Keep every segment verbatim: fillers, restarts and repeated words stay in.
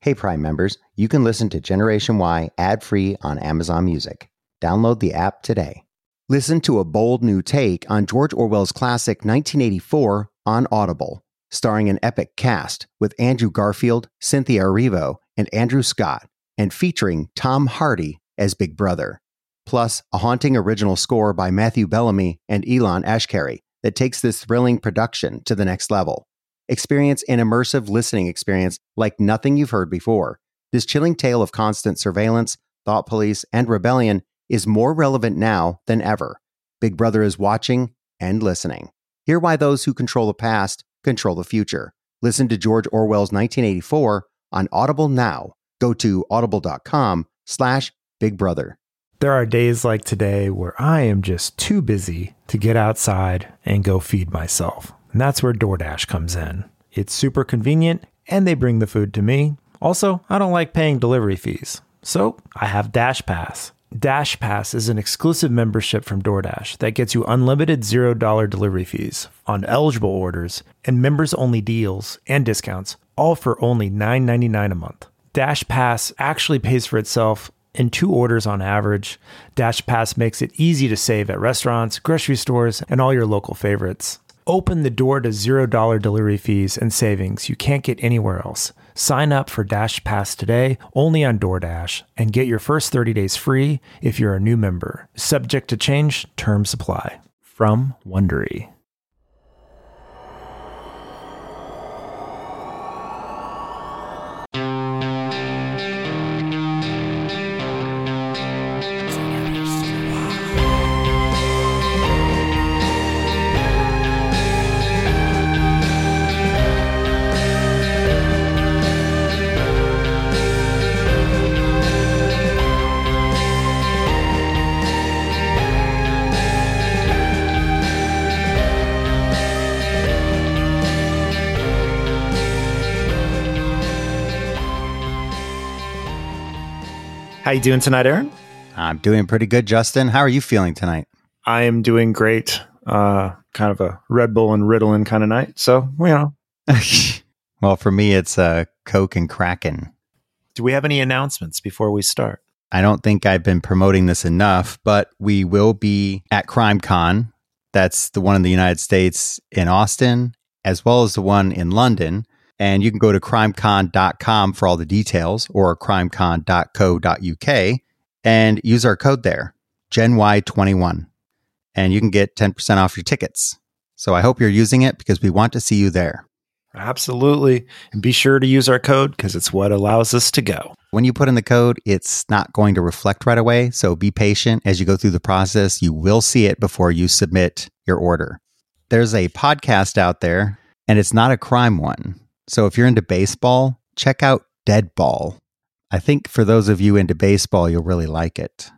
Hey Prime members, you can listen to Generation Y ad-free on Amazon Music. Download the app today. Listen to a bold new take on George Orwell's classic nineteen eighty-four on Audible, starring an epic cast with Andrew Garfield, Cynthia Erivo, and Andrew Scott, and featuring Tom Hardy as Big Brother. Plus, a haunting original score by Matthew Bellamy and Elon Ashkari that takes this thrilling production to the next level. Experience an immersive listening experience like nothing you've heard before. This chilling tale of constant surveillance, thought police, and rebellion is more relevant now than ever. Big Brother is watching and listening. Hear why those who control the past control the future. Listen to George Orwell's nineteen eighty-four on Audible now. Go to audible.com slash Big Brother. There are days like today where I am just too busy to get outside and go feed myself. And that's where DoorDash comes in. It's super convenient and they bring the food to me. Also, I don't like paying delivery fees. So I have Dash Pass. Dash Pass is an exclusive membership from DoorDash that gets you unlimited zero dollar delivery fees on eligible orders and members-only deals and discounts, all for only nine ninety-nine a month. Dash Pass actually pays for itself in two orders on average. Dash Pass makes it easy to save at restaurants, grocery stores, and all your local favorites. Open the door to zero dollar delivery fees and savings you can't get anywhere else. Sign up for Dash Pass today, only on DoorDash, and get your first thirty days free if you're a new member. Subject to change, terms apply. From Wondery. How you doing tonight, Aaron? I'm doing pretty good, Justin. How are you feeling tonight? I am doing great. Uh, kind of a Red Bull and Ritalin kind of night. So, you know. Well, for me, it's uh, Coke and Kraken. Do we have any announcements before we start? I don't think I've been promoting this enough, but we will be at CrimeCon. That's the one in the United States in Austin, as well as the one in London. And you can go to crimecon dot com for all the details, or crimecon dot co dot uk, and use our code there, Gen Y twenty-one. And you can get ten percent off your tickets. So I hope you're using it because we want to see you there. Absolutely. And be sure to use our code because it's what allows us to go. When you put in the code, it's not going to reflect right away. So be patient as you go through the process. You will see it before you submit your order. There's a podcast out there, and it's not a crime one. So if you're into baseball, check out Dead Ball. I think for those of you into baseball, you'll really like it.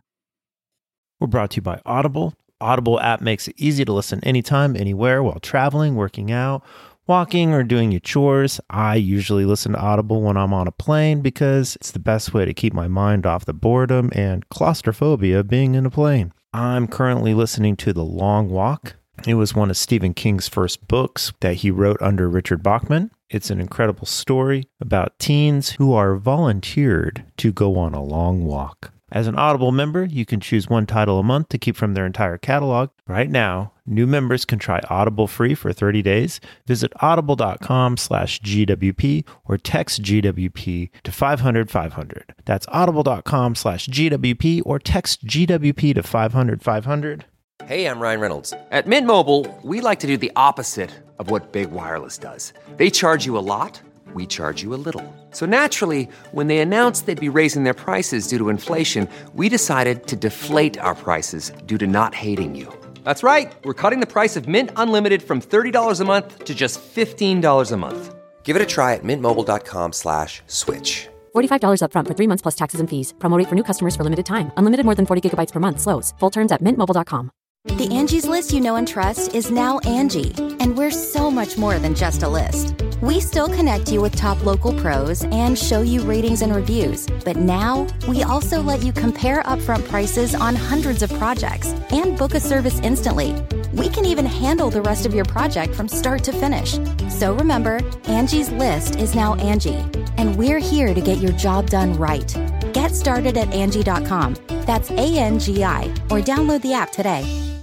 We're brought to you by Audible. Audible app makes it easy to listen anytime, anywhere, while traveling, working out, walking, or doing your chores. I usually listen to Audible when I'm on a plane because it's the best way to keep my mind off the boredom and claustrophobia of being in a plane. I'm currently listening to The Long Walk. It was one of Stephen King's first books that he wrote under Richard Bachman. It's an incredible story about teens who are volunteered to go on a long walk. As an Audible member, you can choose one title a month to keep from their entire catalog. Right now, new members can try Audible free for thirty days. Visit audible.com slash GWP or text G W P to five hundred five hundred. That's audible.com slash GWP or text G W P to five hundred five hundred. Hey, I'm Ryan Reynolds. At Mint Mobile, we like to do the opposite of what Big Wireless does. They charge you a lot, we charge you a little. So naturally, when they announced they'd be raising their prices due to inflation, we decided to deflate our prices due to not hating you. That's right. We're cutting the price of Mint Unlimited from thirty dollars a month to just fifteen dollars a month. Give it a try at mintmobile.com slash switch. forty-five dollars up front for three months plus taxes and fees. Promo rate for new customers for limited time. Unlimited more than forty gigabytes per month slows. Full terms at mint mobile dot com. The Angie's List you know and trust is now Angie, and we're so much more than just a list. We still connect you with top local pros and show you ratings and reviews, but now we also let you compare upfront prices on hundreds of projects and book a service instantly. We can even handle the rest of your project from start to finish. So remember, Angie's List is now Angie, and we're here to get your job done right. Get started at Angie dot com. That's A N G I, or download the app today.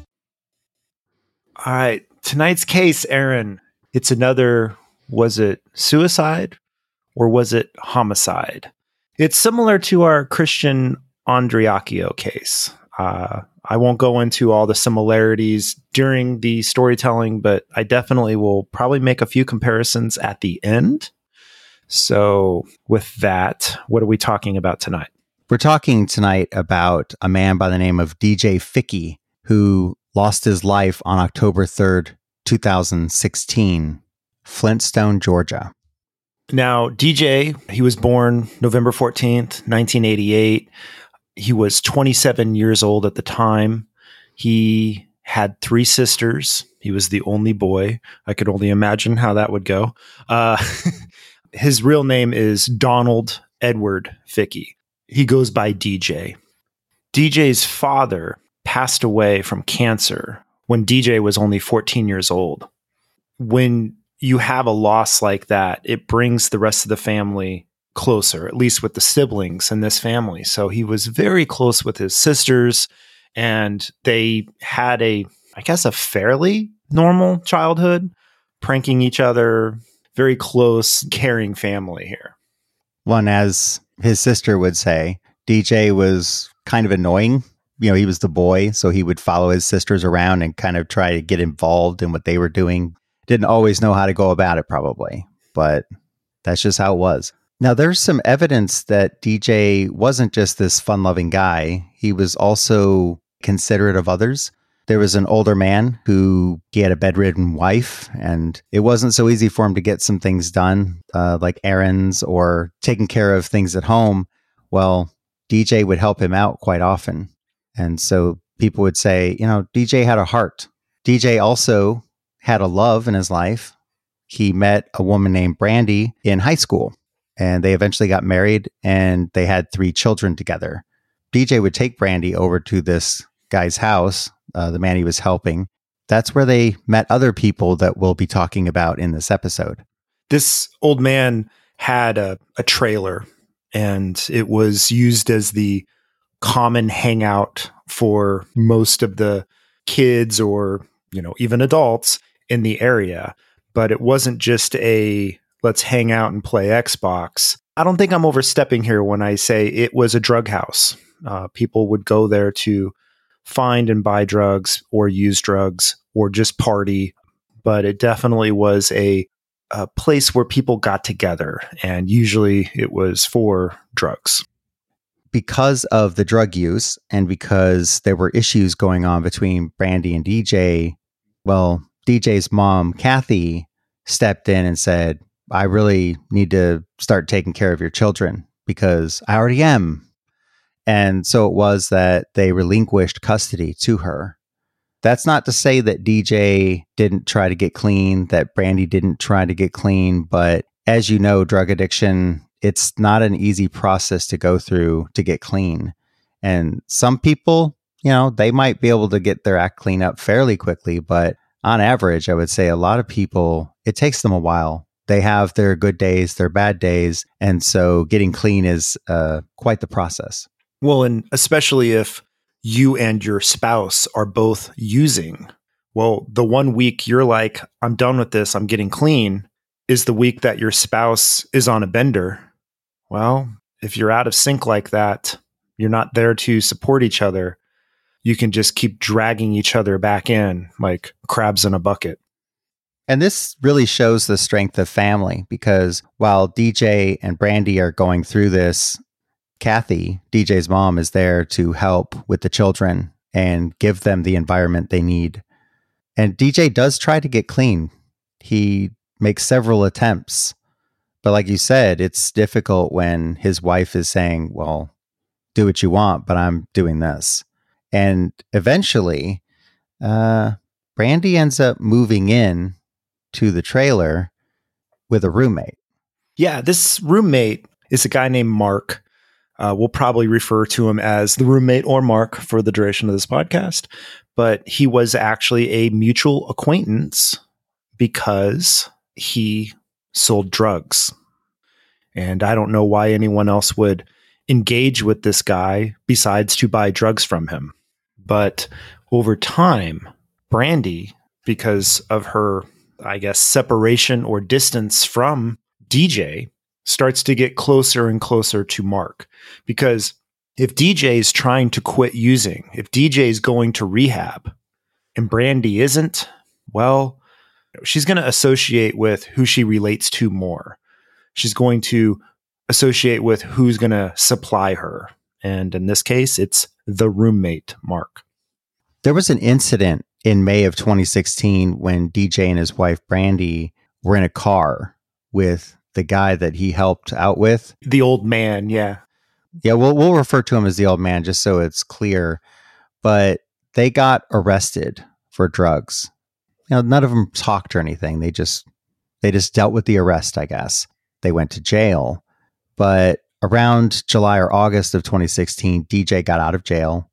All right. Tonight's case, Aaron, it's another, was it suicide or was it homicide? It's similar to our Christian Andreacchio case. Uh, I won't go into all the similarities during the storytelling, but I definitely will probably make a few comparisons at the end. So with that, what are we talking about tonight? We're talking tonight about a man by the name of D J Fickey, who lost his life on October third, two thousand sixteen, Flintstone, Georgia. Now, D J, he was born November fourteenth, nineteen eighty-eight. He was twenty-seven years old at the time. He had three sisters. He was the only boy. I could only imagine how that would go. Uh, his real name is Donald Edward Fickey. He goes by D J. D J's father passed away from cancer when D J was only fourteen years old. When you have a loss like that, it brings the rest of the family closer, at least with the siblings in this family. So he was very close with his sisters, and they had a, I guess, a fairly normal childhood, pranking each other, very close, caring family here. One, as his sister would say, D J was kind of annoying. You know, he was the boy, so he would follow his sisters around and kind of try to get involved in what they were doing. Didn't always know how to go about it, probably, but that's just how it was. Now, there's some evidence that D J wasn't just this fun-loving guy. He was also considerate of others. There was an older man who, he had a bedridden wife, and it wasn't so easy for him to get some things done, uh, like errands or taking care of things at home. Well, D J would help him out quite often. And so people would say, you know, D J had a heart. D J also had a love in his life. He met a woman named Brandy in high school, and they eventually got married, and they had three children together. D J would take Brandy over to this guy's house, uh, the man he was helping. That's where they met other people that we'll be talking about in this episode. This old man had a, a trailer, and it was used as the common hangout for most of the kids or, you know, even adults in the area. But it wasn't just a let's hang out and play Xbox. I don't think I'm overstepping here when I say it was a drug house. Uh, people would go there to find and buy drugs or use drugs or just party. But it definitely was a, a place where people got together, and usually it was for drugs. Because of the drug use and because there were issues going on between Brandy and D J, well, D J's mom, Kathy, stepped in and said, I really need to start taking care of your children because I already am. And so it was that they relinquished custody to her. That's not to say that D J didn't try to get clean, that Brandy didn't try to get clean, but as you know, drug addiction, it's not an easy process to go through to get clean. And some people, you know, they might be able to get their act clean up fairly quickly, but on average, I would say a lot of people, it takes them a while. They have their good days, their bad days. And so getting clean is uh, quite the process. Well, and especially if you and your spouse are both using, well, the one week you're like, I'm done with this, I'm getting clean, is the week that your spouse is on a bender. Well, if you're out of sync like that, you're not there to support each other. You can just keep dragging each other back in like crabs in a bucket. And this really shows the strength of family, because while D J and Brandy are going through this, Kathy, D J's mom, is there to help with the children and give them the environment they need. And D J does try to get clean. He makes several attempts. But like you said, it's difficult when his wife is saying, well, do what you want, but I'm doing this. And eventually, uh, Brandy ends up moving in to the trailer with a roommate. Yeah, this roommate is a guy named Mark. Uh, we'll probably refer to him as the roommate or Mark for the duration of this podcast. But he was actually a mutual acquaintance because he sold drugs. And I don't know why anyone else would engage with this guy besides to buy drugs from him. But over time, Brandy, because of her, I guess, separation or distance from D J, starts to get closer and closer to Mark. Because if D J is trying to quit using, if D J is going to rehab and Brandy isn't, well, she's going to associate with who she relates to more. She's going to associate with who's going to supply her. And in this case, it's the roommate, Mark. There was an incident in May of twenty sixteen when D J and his wife, Brandy, were in a car with the guy that he helped out with. The old man, yeah. Yeah, we'll, we'll refer to him as the old man just so it's clear. But they got arrested for drugs. You know, none of them talked or anything. They just they just dealt with the arrest, I guess. They went to jail. But around July or August of twenty sixteen, D J got out of jail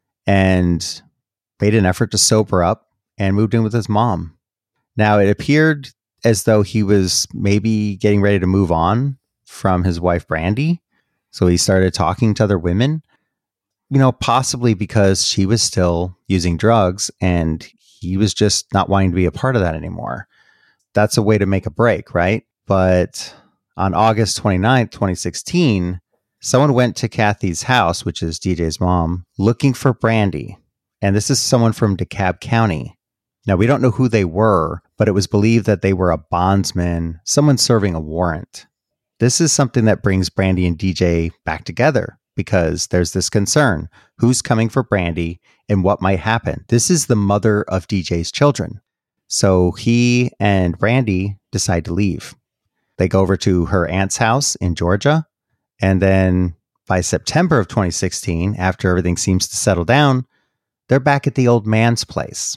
and made an effort to sober up and moved in with his mom. Now, it appeared as though he was maybe getting ready to move on from his wife, Brandy. So he started talking to other women, you know, possibly because she was still using drugs and he was just not wanting to be a part of that anymore. That's a way to make a break, right? But on August twenty-ninth, twenty sixteen, someone went to Kathy's house, which is D J's mom, looking for Brandy. And this is someone from DeKalb County. Now, we don't know who they were, but it was believed that they were a bondsman, someone serving a warrant. This is something that brings Brandy and D J back together because there's this concern. Who's coming for Brandy and what might happen? This is the mother of D J's children. So he and Brandy decide to leave. They go over to her aunt's house in Georgia. And then by September of twenty sixteen, after everything seems to settle down, they're back at the old man's place.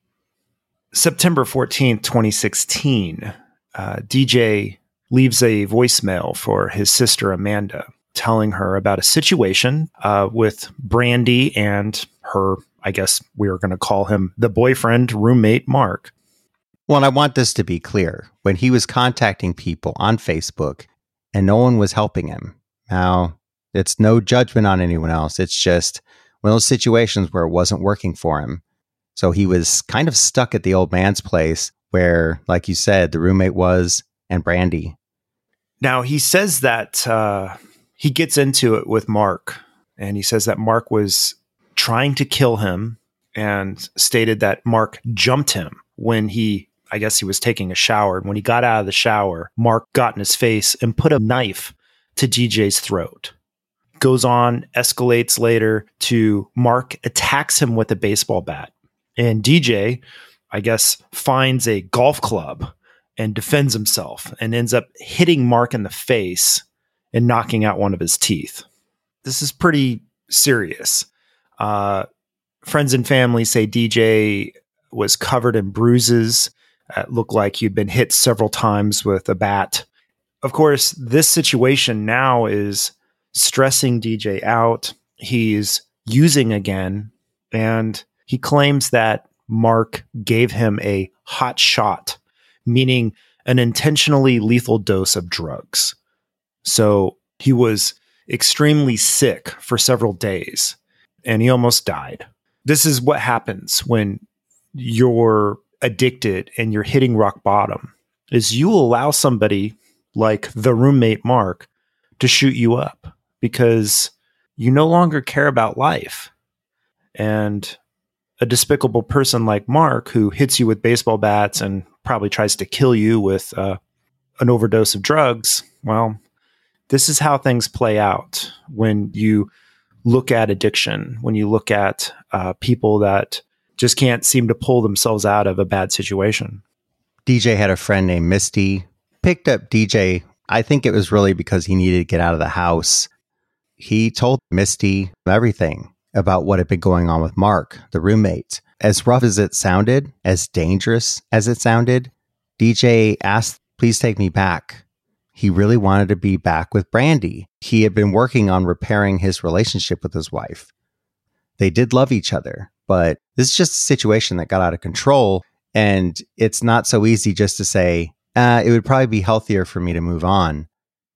September fourteenth, twenty sixteen, uh, D J leaves a voicemail for his sister, Amanda, telling her about a situation uh, with Brandy and her, I guess we were going to call him the boyfriend, roommate, Mark. Well, and I want this to be clear. When he was contacting people on Facebook and no one was helping him, now it's no judgment on anyone else. It's just one of those situations where it wasn't working for him. So he was kind of stuck at the old man's place where, like you said, the roommate was and Brandy. Now, he says that uh, he gets into it with Mark, and he says that Mark was trying to kill him and stated that Mark jumped him when he, I guess he was taking a shower. And when he got out of the shower, Mark got in his face and put a knife to D J's throat. Goes on, escalates later to Mark attacks him with a baseball bat. And D J, I guess, finds a golf club and defends himself and ends up hitting Mark in the face and knocking out one of his teeth. This is pretty serious. Uh, friends and family say D J was covered in bruises. It looked like he'd been hit several times with a bat. Of course, this situation now is stressing D J out. He's using again, and he claims that Mark gave him a hot shot, meaning an intentionally lethal dose of drugs. So he was extremely sick for several days, and he almost died. This is what happens when you're addicted and you're hitting rock bottom, is you allow somebody like the roommate Mark to shoot you up because you no longer care about life. And a despicable person like Mark, who hits you with baseball bats and probably tries to kill you with uh, an overdose of drugs, well, this is how things play out when you look at addiction, when you look at uh, people that just can't seem to pull themselves out of a bad situation. D J had a friend named Misty, picked up D J. I think it was really because he needed to get out of the house. He told Misty everything about what had been going on with Mark, the roommate. As rough as it sounded, as dangerous as it sounded, D J asked, please take me back. He really wanted to be back with Brandy. He had been working on repairing his relationship with his wife. They did love each other, but this is just a situation that got out of control. And it's not so easy just to say, uh, it would probably be healthier for me to move on.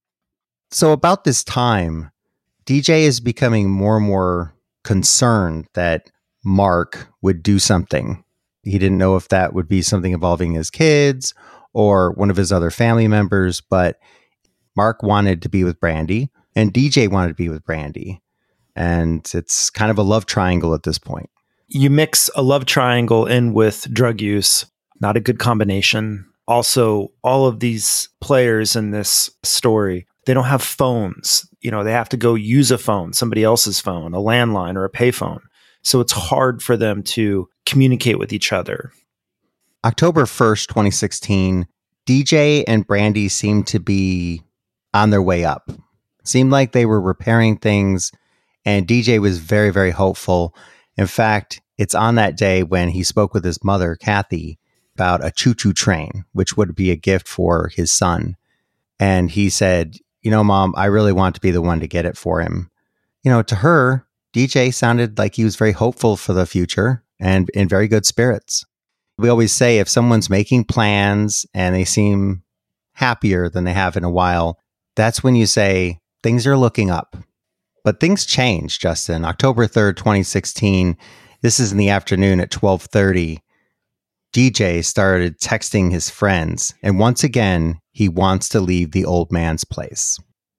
So about this time, D J is becoming more and more concerned that Mark would do something. He didn't know if that would be something involving his kids or one of his other family members, but Mark wanted to be with Brandy and D J wanted to be with Brandy. And it's kind of a love triangle at this point. You mix a love triangle in with drug use, not a good combination. Also, all of these players in this story, they don't have phones. You know, they have to go use a phone, somebody else's phone, a landline or a payphone. So it's hard for them to communicate with each other. October first, twenty sixteen, D J and Brandy seemed to be on their way up. Seemed like they were repairing things, and D J was very, very hopeful. In fact, it's on that day when he spoke with his mother, Kathy, about a choo-choo train, which would be a gift for his son. And he said, you know, Mom, I really want to be the one to get it for him. You know, to her, D J sounded like he was very hopeful for the future and in very good spirits. We always say if someone's making plans and they seem happier than they have in a while, that's when you say things are looking up. But things change, Justin. October third, twenty sixteen, this is in the afternoon at twelve thirty. D J started texting his friends, and once again, he wants to leave the old man's place.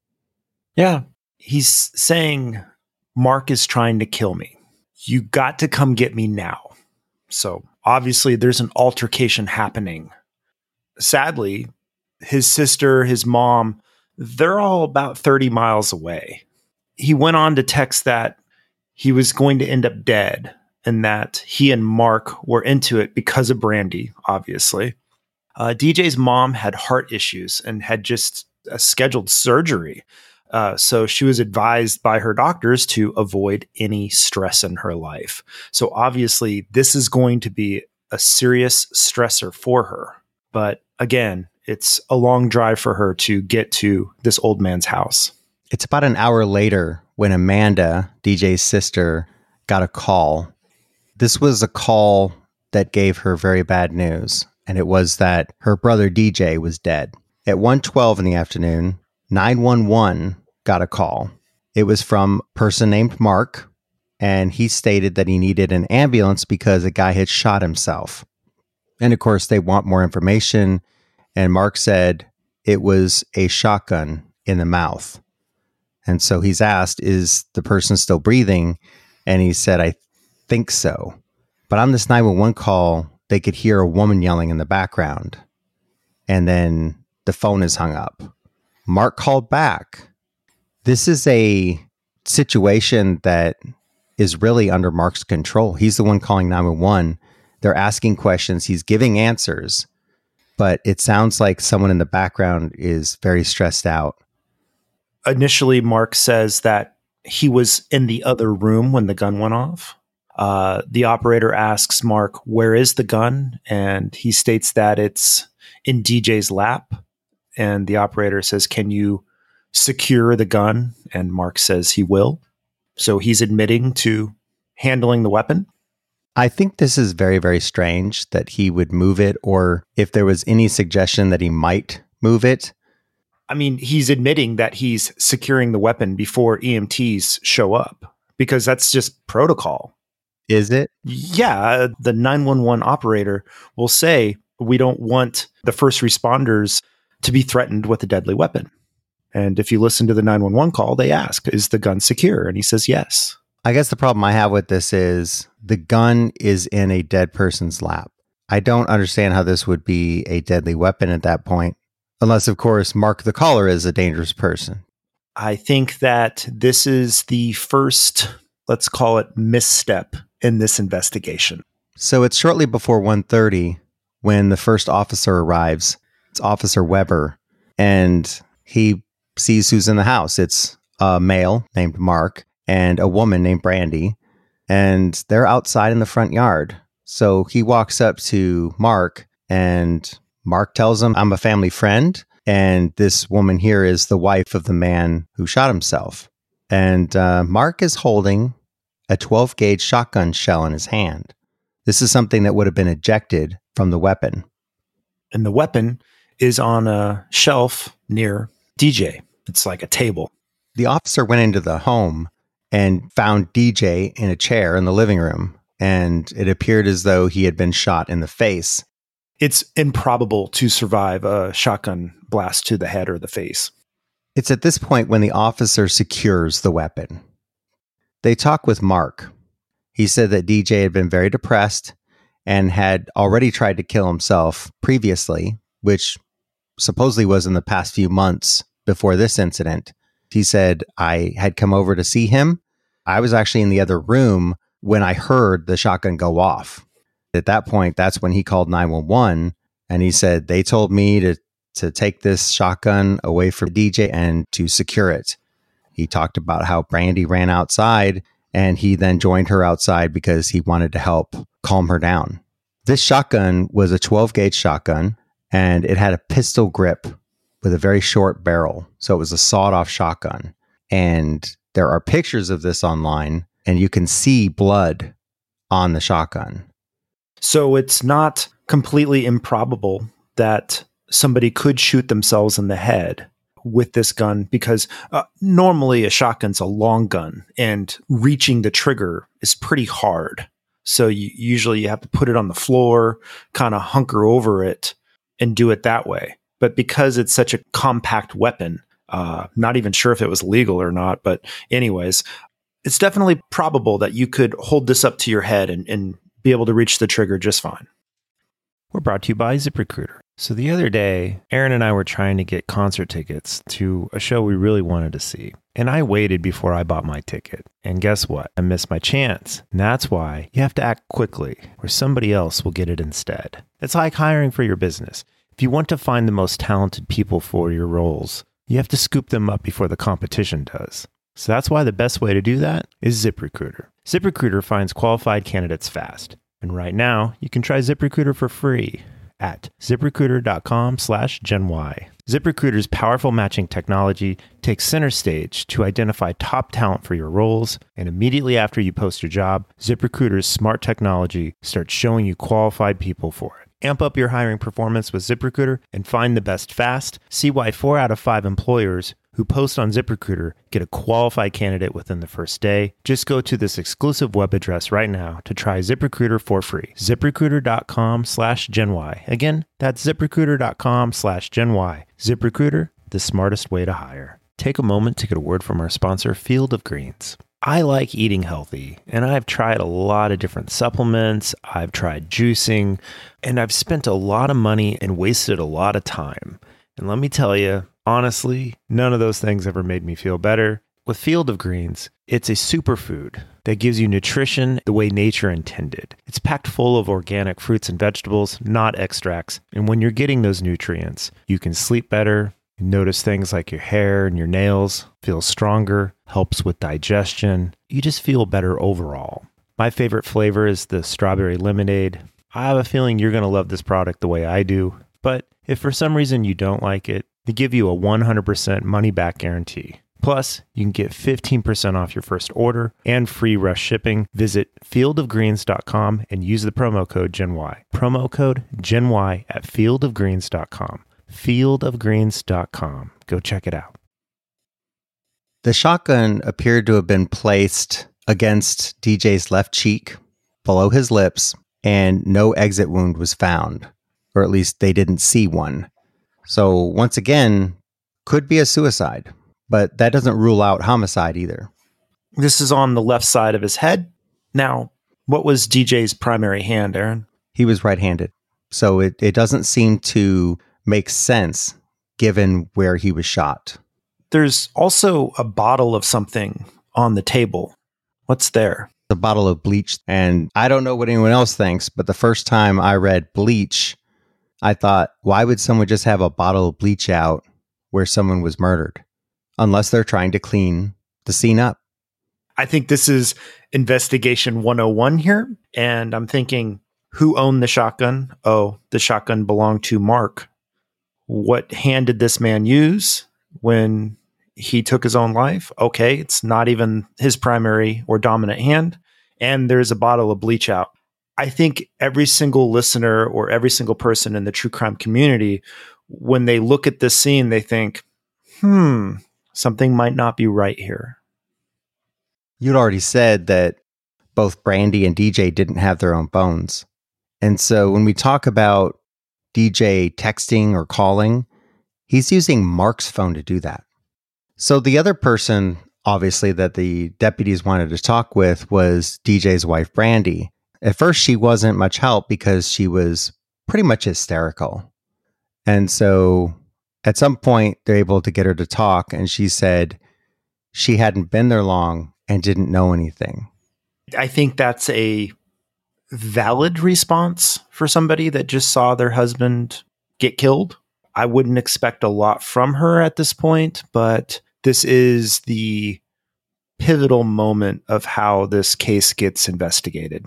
Yeah, he's saying, Mark is trying to kill me. You got to come get me now. So obviously there's an altercation happening. Sadly, his sister, his mom, they're all about thirty miles away. He went on to text that he was going to end up dead and that he and Mark were into it because of Brandy, obviously. Uh, D J's mom had heart issues and had just uh, scheduled surgery. Uh, so she was advised by her doctors to avoid any stress in her life. So obviously this is going to be a serious stressor for her. But again, it's a long drive for her to get to this old man's house. It's about an hour later when Amanda, D J's sister, got a call. This was a call that gave her very bad news, and it was that her brother D J was dead. At one twelve in the afternoon, nine one one got a call. It was from a person named Mark, and he stated that he needed an ambulance because a guy had shot himself. And of course, they want more information, and Mark said it was a shotgun in the mouth. And so he's asked, is the person still breathing? And he said, I think so. But on this nine one one call, they could hear a woman yelling in the background. And then the phone is hung up. Mark called back. This is a situation that is really under Mark's control. He's the one calling nine one one. They're asking questions. He's giving answers. But it sounds like someone in the background is very stressed out. Initially, Mark says that he was in the other room when the gun went off. Uh, the operator asks Mark, where is the gun? And he states that it's in D J's lap. And the operator says, can you secure the gun? And Mark says he will. So he's admitting to handling the weapon. I think this is very, very strange that he would move it, or if there was any suggestion that he might move it. I mean, he's admitting that he's securing the weapon before E M Ts show up because that's just protocol. Is it? Yeah. The nine one one operator will say, we don't want the first responders to be threatened with a deadly weapon. And if you listen to the nine one one call, they ask, is the gun secure? And he says, yes. I guess the problem I have with this is the gun is in a dead person's lap. I don't understand how this would be a deadly weapon at that point. Unless, of course, Mark the caller is a dangerous person. I think that this is the first, let's call it, misstep in this investigation. So it's shortly before one thirty when the first officer arrives. It's Officer Weber, and he sees who's in the house. It's a male named Mark and a woman named Brandy, and they're outside in the front yard. So he walks up to Mark, and Mark tells him, I'm a family friend, and this woman here is the wife of the man who shot himself. And uh, Mark is holding a twelve gauge shotgun shell in his hand. This is something that would have been ejected from the weapon. And the weapon is on a shelf near D J. It's like a table. The officer went into the home and found D J in a chair in the living room, and it appeared as though he had been shot in the face. It's improbable to survive a shotgun blast to the head or the face. It's at this point when the officer secures the weapon. They talk with Mark. He said that D J had been very depressed and had already tried to kill himself previously, which supposedly was in the past few months before this incident. He said, I had come over to see him. I was actually in the other room when I heard the shotgun go off. At that point, that's when he called nine one one, and he said, they told me to, to take this shotgun away from D J and to secure it. He talked about how Brandy ran outside, and he then joined her outside because he wanted to help calm her down. This shotgun was a twelve gauge shotgun, and it had a pistol grip with a very short barrel. So it was a sawed-off shotgun. And there are pictures of this online, and you can see blood on the shotgun. So it's not completely improbable that somebody could shoot themselves in the head with this gun, because uh, normally a shotgun's a long gun, and reaching the trigger is pretty hard. So you, usually you have to put it on the floor, kind of hunker over it, and do it that way. But because it's such a compact weapon, uh, not even sure if it was legal or not, but anyways, it's definitely probable that you could hold this up to your head and, and be able to reach the trigger just fine. We're brought to you by ZipRecruiter. So the other day, Aaron and I were trying to get concert tickets to a show we really wanted to see. And I waited before I bought my ticket. And guess what? I missed my chance. And that's why you have to act quickly, or somebody else will get it instead. It's like hiring for your business. If you want to find the most talented people for your roles, you have to scoop them up before the competition does. So that's why the best way to do that is ZipRecruiter. ZipRecruiter finds qualified candidates fast. And right now, you can try ZipRecruiter for free at ZipRecruiter.com slash GenY. ZipRecruiter's powerful matching technology takes center stage to identify top talent for your roles, and immediately after you post your job, ZipRecruiter's smart technology starts showing you qualified people for it. Amp up your hiring performance with ZipRecruiter and find the best fast. See why four out of five employers who post on ZipRecruiter get a qualified candidate within the first day. Just go to this exclusive web address right now to try ZipRecruiter for free. ZipRecruiter.com slash GenY. Again, that's ZipRecruiter.com slash GenY. ZipRecruiter, the smartest way to hire. Take a moment to get a word from our sponsor, Field of Greens. I like eating healthy, and I've tried a lot of different supplements. I've tried juicing, and I've spent a lot of money and wasted a lot of time. And let me tell you, honestly, none of those things ever made me feel better. With Field of Greens, it's a superfood that gives you nutrition the way nature intended. It's packed full of organic fruits and vegetables, not extracts. And when you're getting those nutrients, you can sleep better. Notice things like your hair and your nails feel stronger, helps with digestion. You just feel better overall. My favorite flavor is the strawberry lemonade. I have a feeling you're going to love this product the way I do. But if for some reason you don't like it, they give you a one hundred percent money-back guarantee. Plus, you can get fifteen percent off your first order and free rush shipping. Visit field of greens dot com and use the promo code GenY. Promo code GenY at field of greens dot com. field of greens dot com. Go check it out. The shotgun appeared to have been placed against D J's left cheek, below his lips, and no exit wound was found, or at least they didn't see one. So once again, could be a suicide, but that doesn't rule out homicide either. This is on the left side of his head. Now, what was D J's primary hand, Aaron? He was right-handed. So it, it doesn't seem to make sense given where he was shot. There's also a bottle of something on the table. What's there? A bottle of bleach. And I don't know what anyone else thinks, but the first time I read bleach, I thought, why would someone just have a bottle of bleach out where someone was murdered? Unless they're trying to clean the scene up. I think this is investigation one oh one here. And I'm thinking, who owned the shotgun? Oh, the shotgun belonged to Mark. What hand did this man use when he took his own life? Okay, it's not even his primary or dominant hand. And there's a bottle of bleach out. I think every single listener or every single person in the true crime community when they look at this scene, they think, hmm, something might not be right here. You'd already said that both Brandy and D J didn't have their own phones. And so when we talk about D J texting or calling, he's using Mark's phone to do that. So the other person, obviously, that the deputies wanted to talk with was D J's wife, Brandy. At first, she wasn't much help because she was pretty much hysterical. And so at some point, they're able to get her to talk. And she said she hadn't been there long and didn't know anything. I think that's a valid response for somebody that just saw their husband get killed. I wouldn't expect a lot from her at this point, but this is the pivotal moment of how this case gets investigated.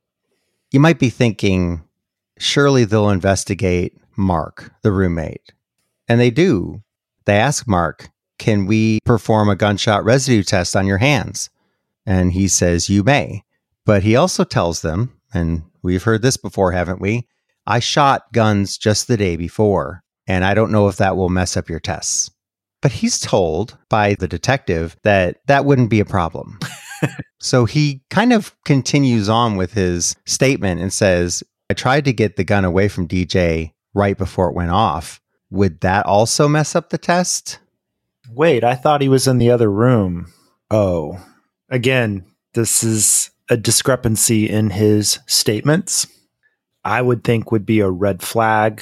You might be thinking, surely they'll investigate Mark, the roommate. And they do. They ask Mark, can we perform a gunshot residue test on your hands? And he says, you may. But he also tells them, and we've heard this before, haven't we? I shot guns just the day before, and I don't know if that will mess up your tests. But he's told by the detective that that wouldn't be a problem. So he kind of continues on with his statement and says, I tried to get the gun away from D J right before it went off. Would that also mess up the test? Wait, I thought he was in the other room. Oh, again, this is a discrepancy in his statements. I would think would be a red flag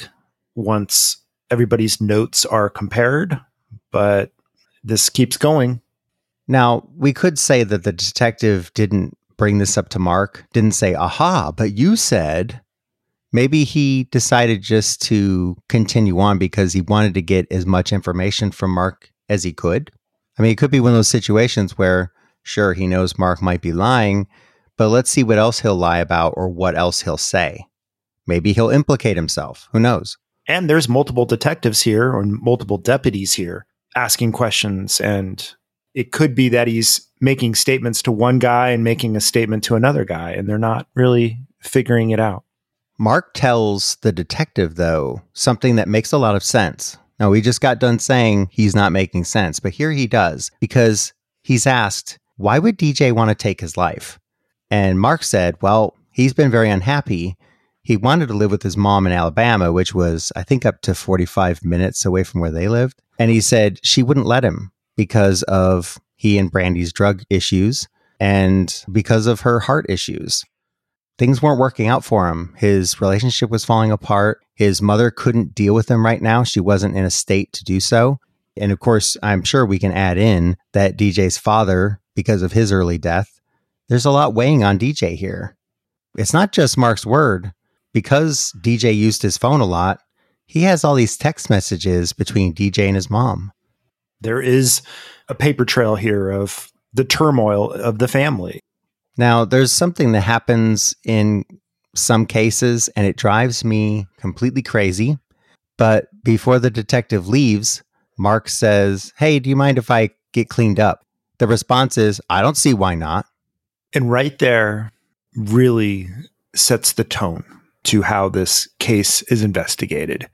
once everybody's notes are compared, but this keeps going. Now, we could say that the detective didn't bring this up to Mark, didn't say, aha, but you said. Maybe he decided just to continue on because he wanted to get as much information from Mark as he could. I mean, it could be one of those situations where, sure, he knows Mark might be lying, but let's see what else he'll lie about or what else he'll say. Maybe he'll implicate himself. Who knows? And there's multiple detectives here or multiple deputies here asking questions. And it could be that he's making statements to one guy and making a statement to another guy, and they're not really figuring it out. Mark tells the detective, though, something that makes a lot of sense. Now, we just got done saying he's not making sense, but here he does, because he's asked, why would D J want to take his life? And Mark said, well, he's been very unhappy. He wanted to live with his mom in Alabama, which was, I think, up to forty-five minutes away from where they lived. And he said she wouldn't let him because of he and Brandy's drug issues and because of her heart issues. Things weren't working out for him. His relationship was falling apart. His mother couldn't deal with him right now. She wasn't in a state to do so. And of course, I'm sure we can add in that D J's father, because of his early death, there's a lot weighing on D J here. It's not just Mark's word. Because D J used his phone a lot, he has all these text messages between D J and his mom. There is a paper trail here of the turmoil of the family. Now, there's something that happens in some cases, and it drives me completely crazy. But before the detective leaves, Mark says, hey, do you mind if I get cleaned up? The response is, I don't see why not. And right there really sets the tone to how this case is investigated.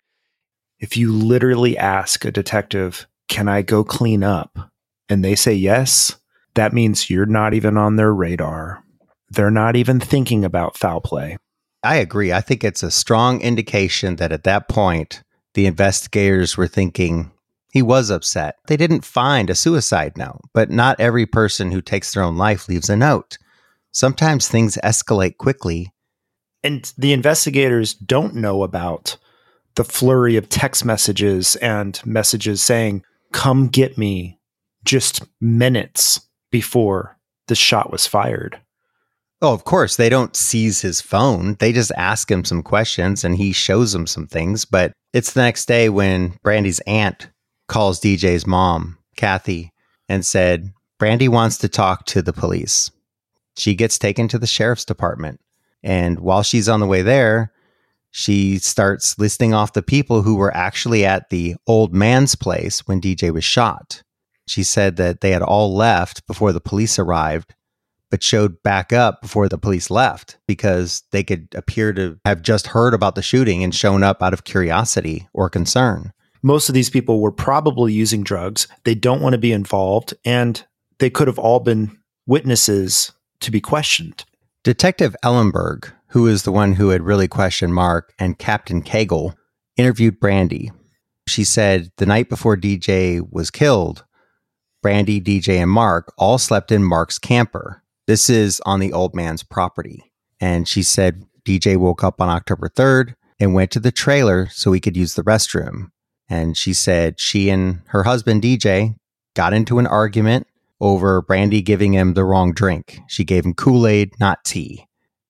If you literally ask a detective, can I go clean up? And they say yes, that means you're not even on their radar. They're not even thinking about foul play. I agree. I think it's a strong indication that at that point, the investigators were thinking he was upset. They didn't find a suicide note, but not every person who takes their own life leaves a note. Sometimes things escalate quickly. And the investigators don't know about the flurry of text messages and messages saying, come get me, just minutes before the shot was fired. Oh, of course, they don't seize his phone. They just ask him some questions and he shows them some things. But it's the next day when Brandy's aunt calls D J's mom, Kathy, and said, Brandy wants to talk to the police. She gets taken to the sheriff's department. And while she's on the way there, she starts listing off the people who were actually at the old man's place when D J was shot. She said that they had all left before the police arrived, but showed back up before the police left because they could appear to have just heard about the shooting and shown up out of curiosity or concern. Most of these people were probably using drugs. They don't want to be involved, and they could have all been witnesses to be questioned. Detective Ellenberg, who is the one who had really questioned Mark, and Captain Cagle interviewed Brandy. She said the night before D J was killed, Brandy, D J, and Mark all slept in Mark's camper. This is on the old man's property. And she said D J woke up on October third and went to the trailer so he could use the restroom. And she said she and her husband, D J, got into an argument over Brandy giving him the wrong drink. She gave him Kool-Aid, not tea.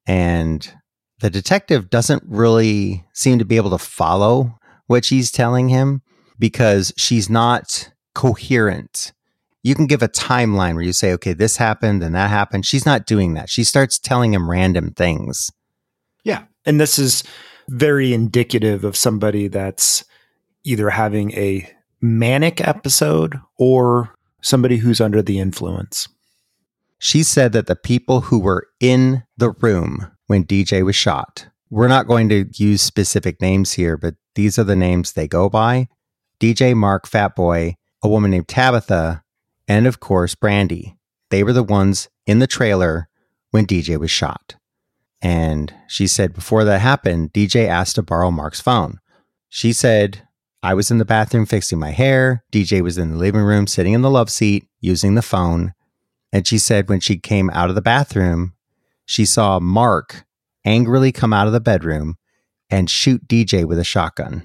And the detective doesn't really seem to be able to follow what she's telling him because she's not coherent. You can give a timeline where you say, okay, this happened and that happened. She's not doing that. She starts telling him random things. Yeah. And this is very indicative of somebody that's either having a manic episode or somebody who's under the influence. She said that the people who were in the room when D J was shot, we're not going to use specific names here, but these are the names they go by. D J, Mark, Fatboy, a woman named Tabitha, and of course, Brandy. They were the ones in the trailer when D J was shot. And she said before that happened, D J asked to borrow Mark's phone. She said, I was in the bathroom fixing my hair. D J was in the living room sitting in the love seat using the phone. And she said when she came out of the bathroom, she saw Mark angrily come out of the bedroom and shoot D J with a shotgun.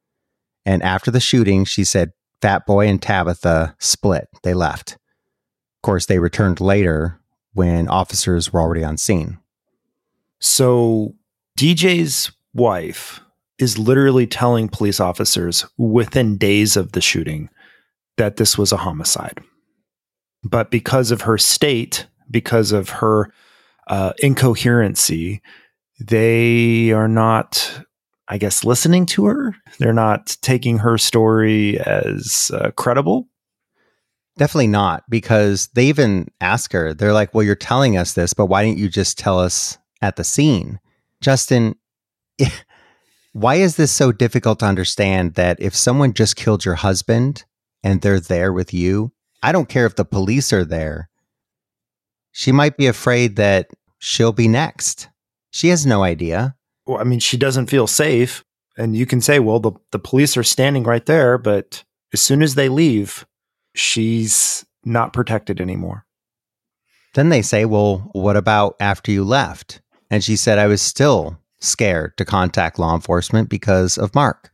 And after the shooting, she said Fatboy and Tabitha split. They left. Of course, they returned later when officers were already on scene. So D J's wife is literally telling police officers within days of the shooting that this was a homicide. But because of her state, because of her uh, incoherency, they are not, I guess, listening to her. They're not taking her story as uh, credible. Definitely not, because they even ask her, they're like, well, you're telling us this, but why didn't you just tell us at the scene? Justin, why is this so difficult to understand that if someone just killed your husband and they're there with you, I don't care if the police are there. She might be afraid that she'll be next. She has no idea. Well, I mean, she doesn't feel safe. And you can say, well, the, the police are standing right there, but as soon as they leave, she's not protected anymore. Then they say, well, what about after you left? And she said, I was still scared to contact law enforcement because of Mark.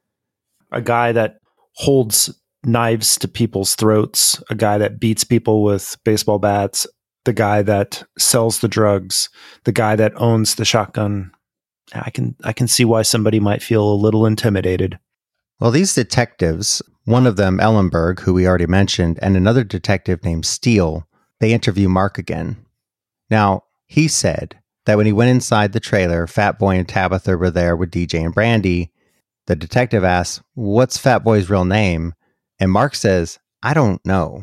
A guy that holds knives to people's throats, a guy that beats people with baseball bats, the guy that sells the drugs, the guy that owns the shotgun. I can I can see why somebody might feel a little intimidated. Well, these detectives, one of them, Ellenberg, who we already mentioned, and another detective named Steele, they interview Mark again. Now, he said that when he went inside the trailer, Fatboy and Tabitha were there with D J and Brandy. The detective asks, what's Fatboy's real name? And Mark says, I don't know.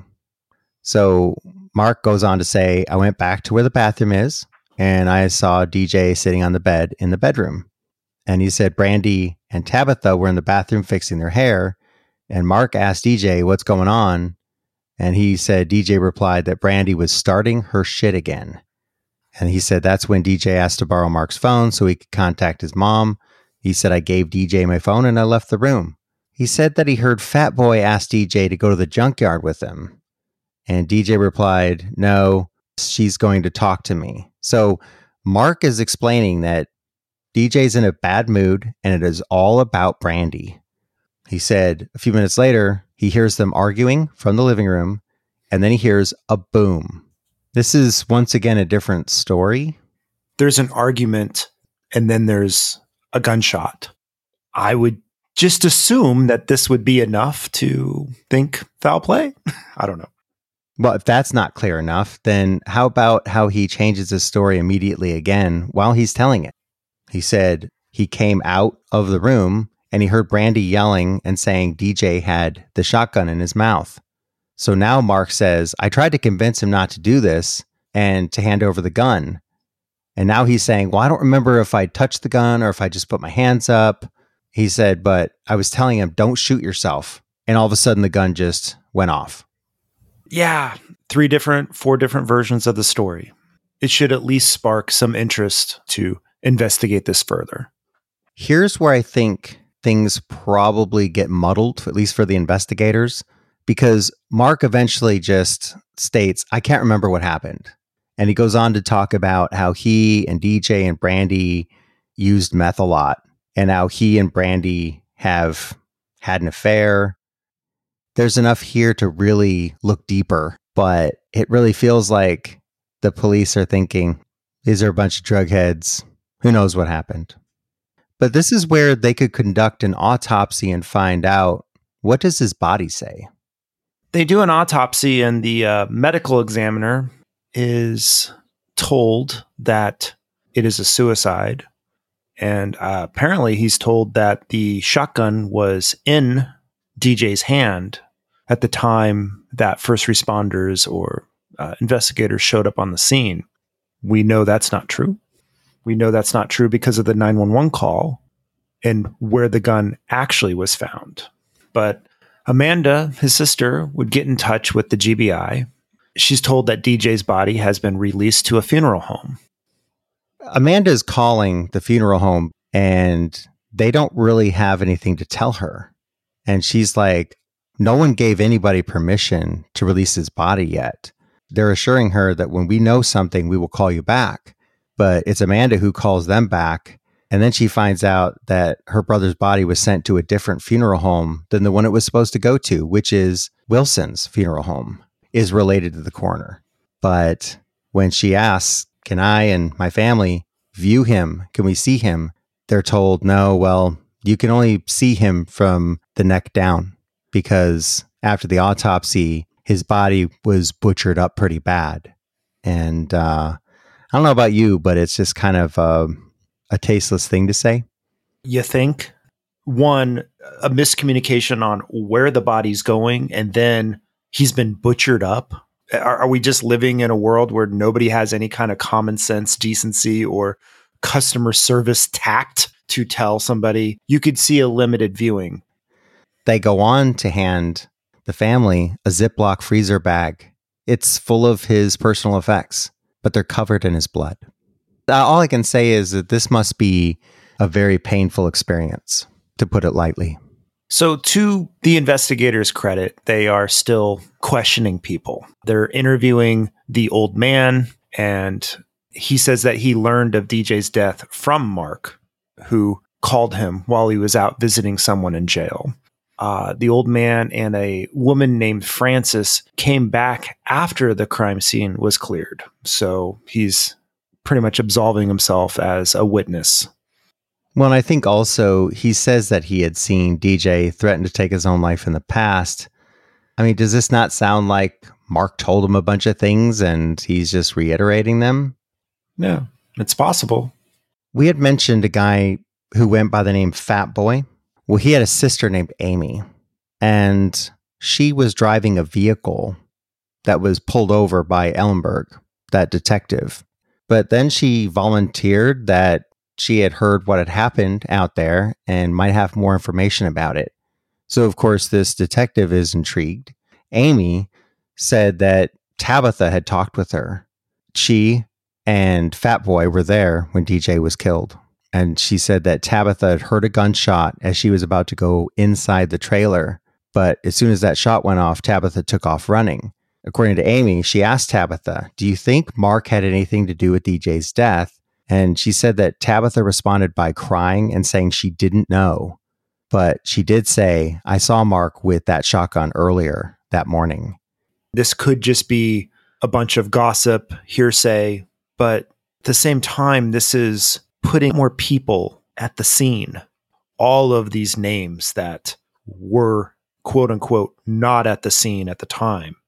So Mark goes on to say, I went back to where the bathroom is, and I saw D J sitting on the bed in the bedroom. And he said Brandy and Tabitha were in the bathroom fixing their hair. And Mark asked D J, what's going on? And he said D J replied that Brandy was starting her shit again. And he said that's when D J asked to borrow Mark's phone so he could contact his mom. He said, I gave D J my phone and I left the room. He said that he heard Fatboy ask D J to go to the junkyard with him. And D J replied, no, she's going to talk to me. So Mark is explaining that D J's in a bad mood and it is all about Brandy. He said a few minutes later, he hears them arguing from the living room, and then he hears a boom. This is once again a different story. There's an argument and then there's a gunshot. I would just assume that this would be enough to think foul play. I don't know. Well, if that's not clear enough, then how about how he changes his story immediately again while he's telling it? He said he came out of the room and he heard Brandy yelling and saying D J had the shotgun in his mouth. So now Mark says, I tried to convince him not to do this, and to hand over the gun. And now he's saying, well, I don't remember if I touched the gun or if I just put my hands up. He said, but I was telling him, don't shoot yourself. And all of a sudden the gun just went off. Yeah, three different, four different versions of the story. It should at least spark some interest to investigate this further. Here's where I think things probably get muddled, at least for the investigators, because Mark eventually just states, I can't remember what happened. And he goes on to talk about how he and D J and Brandy used meth a lot, and how he and Brandy have had an affair. There's enough here to really look deeper, but it really feels like the police are thinking, these are a bunch of drug heads. Who knows what happened? But this is where they could conduct an autopsy and find out, what does his body say? They do an autopsy, and the uh, medical examiner is told that it is a suicide. And uh, apparently he's told that the shotgun was in D J's hand at the time that first responders or uh, investigators showed up on the scene. We know that's not true. We know that's not true because of the nine one one call and where the gun actually was found. But Amanda, his sister, would get in touch with the G B I. She's told that D J's body has been released to a funeral home. Amanda's calling the funeral home and they don't really have anything to tell her. And she's like, no one gave anybody permission to release his body yet. They're assuring her that when we know something, we will call you back. But it's Amanda who calls them back. And then she finds out that her brother's body was sent to a different funeral home than the one it was supposed to go to, which is Wilson's funeral home, is related to the coroner. But when she asks, can I and my family view him? Can we see him? They're told, no, well, you can only see him from the neck down because after the autopsy, his body was butchered up pretty bad. And uh, I don't know about you, but it's just kind of uh, a tasteless thing to say. You think? One, a miscommunication on where the body's going, and then he's been butchered up. Are, are we just living in a world where nobody has any kind of common sense, decency, or customer service tact to tell somebody you could see a limited viewing? They go on to hand the family a Ziploc freezer bag. It's full of his personal effects, but they're covered in his blood. All I can say is that this must be a very painful experience, to put it lightly. So to the investigators' credit, they are still questioning people. They're interviewing the old man, and he says that he learned of D J's death from Mark, who called him while he was out visiting someone in jail. Uh, the old man and a woman named Frances came back after the crime scene was cleared. So he's pretty much absolving himself as a witness. Well, and I think also he says that he had seen D J threaten to take his own life in the past. I mean, does this not sound like Mark told him a bunch of things and he's just reiterating them? Yeah, it's possible. We had mentioned a guy who went by the name Fat Boy. Well, he had a sister named Amy, and she was driving a vehicle that was pulled over by Ellenberg, that detective. But then she volunteered that she had heard what had happened out there and might have more information about it. So, of course, this detective is intrigued. Amy said that Tabitha had talked with her. She and Fat Boy were there when D J was killed. And she said that Tabitha had heard a gunshot as she was about to go inside the trailer. But as soon as that shot went off, Tabitha took off running. According to Amy, she asked Tabitha, do you think Mark had anything to do with D J's death? And she said that Tabitha responded by crying and saying she didn't know. But she did say, I saw Mark with that shotgun earlier that morning. This could just be a bunch of gossip, hearsay, but at the same time, this is putting more people at the scene. All of these names that were, quote unquote, not at the scene at the time.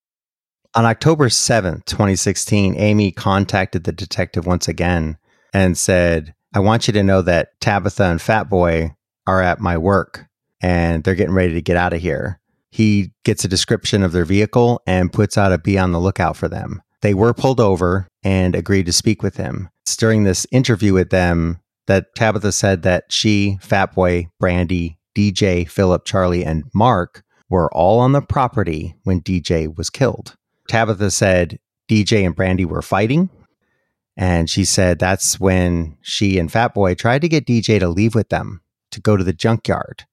On October seventh, twenty sixteen, Amy contacted the detective once again and said, I want you to know that Tabitha and Fat Boy are at my work and they're getting ready to get out of here. He gets a description of their vehicle and puts out a be on the lookout for them. they were pulled over and agreed to speak with him. It's during this interview with them that Tabitha said that she, Fatboy, Brandy, D J, Philip, Charlie, and Mark were all on the property when D J was killed. Tabitha said D J and Brandy were fighting, and she said that's when she and Fatboy tried to get D J to leave with them to go to the junkyard.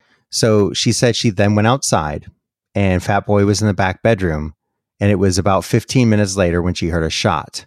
So she said she then went outside, and Fatboy was in the back bedroom, and it was about fifteen minutes later when she heard a shot.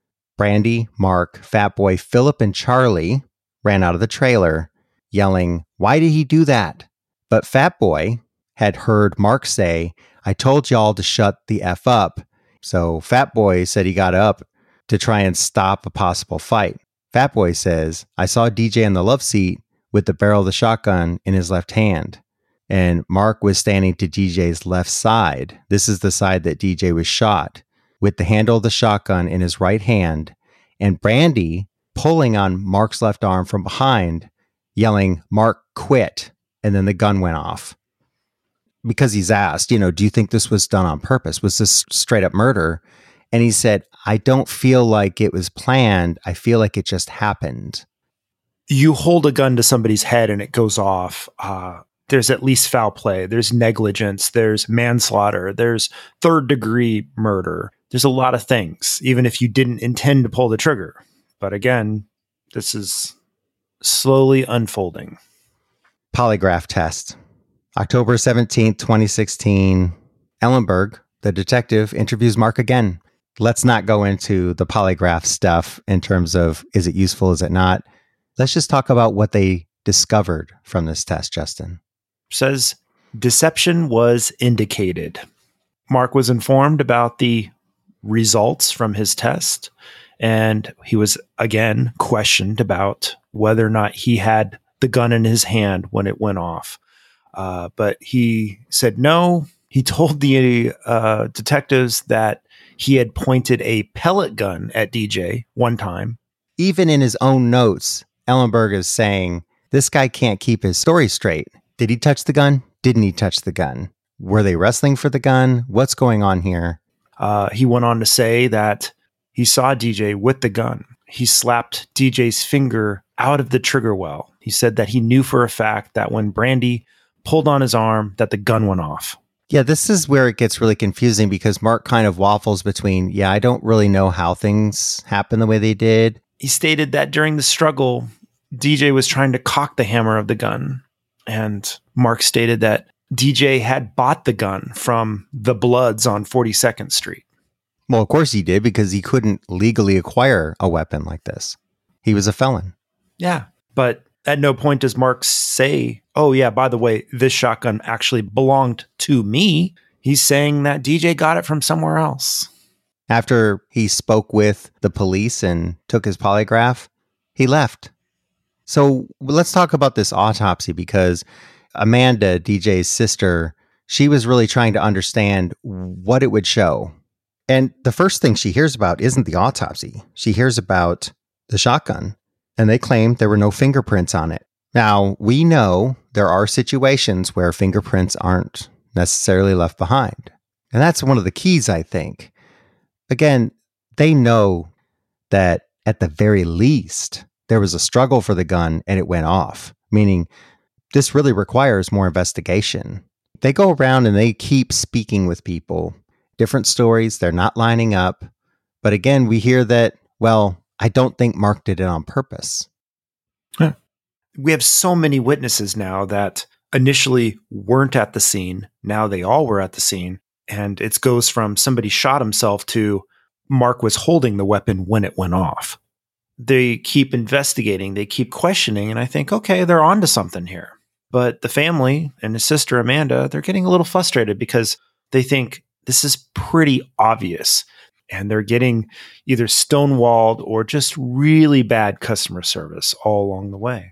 Brandy, Mark, Fatboy, Philip, and Charlie ran out of the trailer, yelling, "Why did he do that?" But Fatboy had heard Mark say, "I told y'all to shut the F up." So Fatboy said he got up to try and stop a possible fight. Fatboy says, "I saw D J in the love seat with the barrel of the shotgun in his left hand. And Mark was standing to D J's left side. This is the side that D J was shot, with the handle of the shotgun in his right hand, and Brandy pulling on Mark's left arm from behind, yelling, 'Mark, quit.' And then the gun went off." Because he's asked, you know, do you think this was done on purpose? Was this straight up murder? And he said, "I don't feel like it was planned. I feel like it just happened." You hold a gun to somebody's head and it goes off. Uh, there's at least foul play. There's negligence. There's manslaughter. There's third degree murder. There's a lot of things, even if you didn't intend to pull the trigger. But again, this is slowly unfolding. Polygraph test. October seventeenth, twenty sixteen. Ellenberg, the detective, interviews Mark again. Let's not go into the polygraph stuff in terms of is it useful, is it not? Let's just talk about what they discovered from this test, Justin. Says deception was indicated. Mark was informed about the results from his test, and he was again questioned about whether or not he had the gun in his hand when it went off. Uh, but he said no. He told the uh, detectives that he had pointed a pellet gun at D J one time. Even in his own notes, Ellenberg is saying, this guy can't keep his story straight. Did he touch the gun? Didn't he touch the gun? Were they wrestling for the gun? What's going on here? Uh, he went on to say that he saw D J with the gun. He slapped D J's finger out of the trigger well. He said that he knew for a fact that when Brandy pulled on his arm, that the gun went off. Yeah, this is where it gets really confusing because Mark kind of waffles between, yeah, I don't really know how things happen the way they did. He stated that during the struggle, D J was trying to cock the hammer of the gun. And Mark stated that D J had bought the gun from the Bloods on forty-second Street. Well, of course he did, because he couldn't legally acquire a weapon like this. He was a felon. Yeah, but at no point does Mark say, oh yeah, by the way, this shotgun actually belonged to me. He's saying that D J got it from somewhere else. After he spoke with the police and took his polygraph, he left. So let's talk about this autopsy, because Amanda, D J's sister, she was really trying to understand what it would show. And the first thing she hears about isn't the autopsy. She hears about the shotgun, and they claim there were no fingerprints on it. Now, we know there are situations where fingerprints aren't necessarily left behind. And that's one of the keys, I think. Again, they know that at the very least, there was a struggle for the gun and it went off, meaning this really requires more investigation. They go around and they keep speaking with people, different stories, they're not lining up. But again, we hear that, well, I don't think Mark did it on purpose. Huh. We have so many witnesses now that initially weren't at the scene. Now they all were at the scene. And it goes from somebody shot himself to Mark was holding the weapon when it went off. They keep investigating, they keep questioning, and I think, okay, they're onto something here. But the family and his sister Amanda, they're getting a little frustrated because they think this is pretty obvious. And they're getting either stonewalled or just really bad customer service all along the way.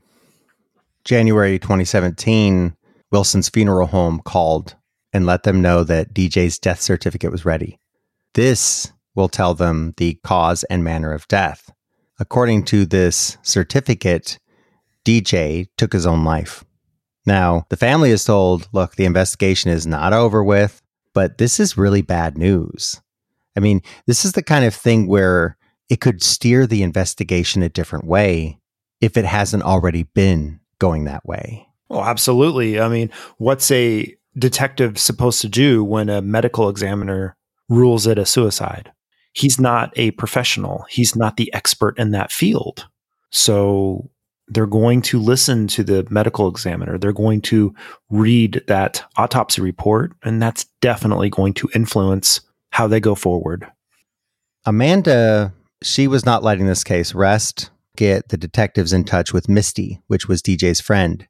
January twenty seventeen, Wilson's funeral home called and let them know that D J's death certificate was ready. This will tell them the cause and manner of death. According to this certificate, D J took his own life. Now, the family is told, look, the investigation is not over with, but this is really bad news. I mean, this is the kind of thing where it could steer the investigation a different way if it hasn't already been going that way. Well, absolutely. I mean, what's a detective supposed to do when a medical examiner rules it a suicide? He's not a professional. He's not the expert in that field. So they're going to listen to the medical examiner. They're going to read that autopsy report, and that's definitely going to influence how they go forward. Amanda, she was not letting this case rest. Get the detectives in touch with Misty, which was D J's friend.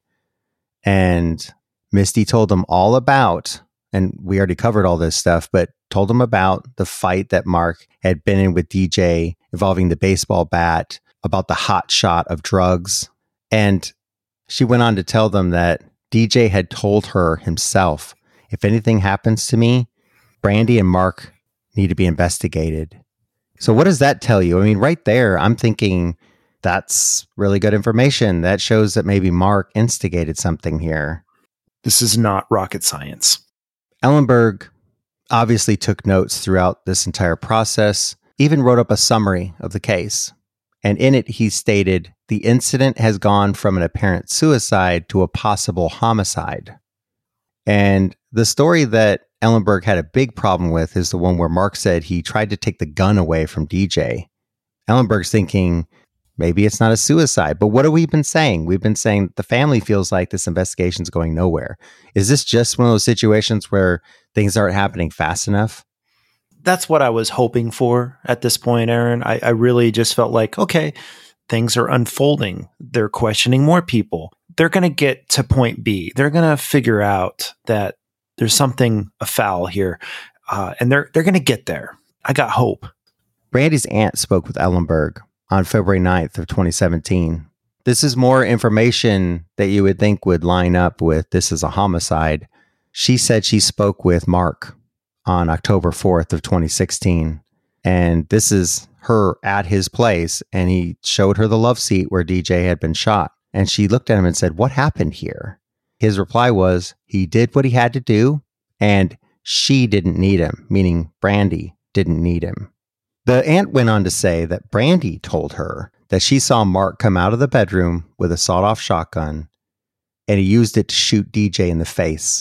And Misty told them all about, and we already covered all this stuff, but told them about the fight that Mark had been in with D J involving the baseball bat, about the hot shot of drugs. And she went on to tell them that D J had told her himself, if anything happens to me, Brandy and Mark need to be investigated. So what does that tell you? I mean, right there, I'm thinking that's really good information. That shows that maybe Mark instigated something here. This is not rocket science. Ellenberg obviously took notes throughout this entire process, even wrote up a summary of the case. And in it, he stated, the incident has gone from an apparent suicide to a possible homicide. And the story that Ellenberg had a big problem with is the one where Mark said he tried to take the gun away from D J. Ellenberg's thinking, maybe it's not a suicide, but what have we been saying? We've been saying the family feels like this investigation's going nowhere. Is this just one of those situations where things aren't happening fast enough? That's what I was hoping for at this point, Aaron. I, I really just felt like, okay, things are unfolding. They're questioning more people. They're going to get to point B. They're going to figure out that there's something afoul here, uh, and they're they're going to get there. I got hope. Brandy's aunt spoke with Ellenberg on February ninth of twenty seventeen. This is more information that you would think would line up with this is a homicide. She said she spoke with Mark on October fourth of twenty sixteen, and this is her at his place, and he showed her the love seat where D J had been shot, and she looked at him and said, what happened here? His reply was, he did what he had to do, and she didn't need him, meaning Brandy didn't need him. The aunt went on to say that Brandy told her that she saw Mark come out of the bedroom with a sawed-off shotgun, and he used it to shoot D J in the face.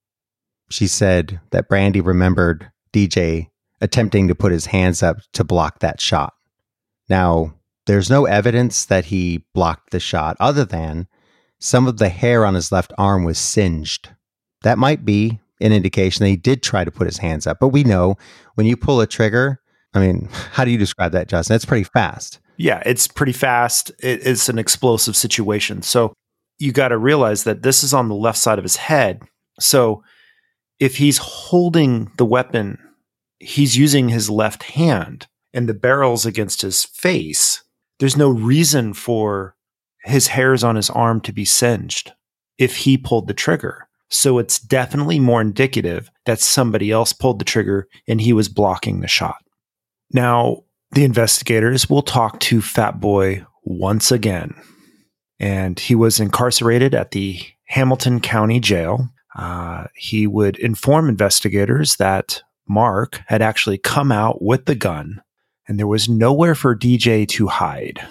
She said that Brandy remembered D J attempting to put his hands up to block that shot. Now, there's no evidence that he blocked the shot other than some of the hair on his left arm was singed. That might be an indication that he did try to put his hands up, but we know when you pull a trigger, I mean, how do you describe that, Justin? It's pretty fast. Yeah, it's pretty fast. It, it's an explosive situation. So you got to realize that this is on the left side of his head. So if he's holding the weapon, he's using his left hand and the barrel's against his face. There's no reason for his hairs on his arm to be singed if he pulled the trigger. So it's definitely more indicative that somebody else pulled the trigger and he was blocking the shot. Now, the investigators will talk to Fat Boy once again, and he was incarcerated at the Hamilton County Jail. Uh, he would inform investigators that Mark had actually come out with the gun, and there was nowhere for D J to hide.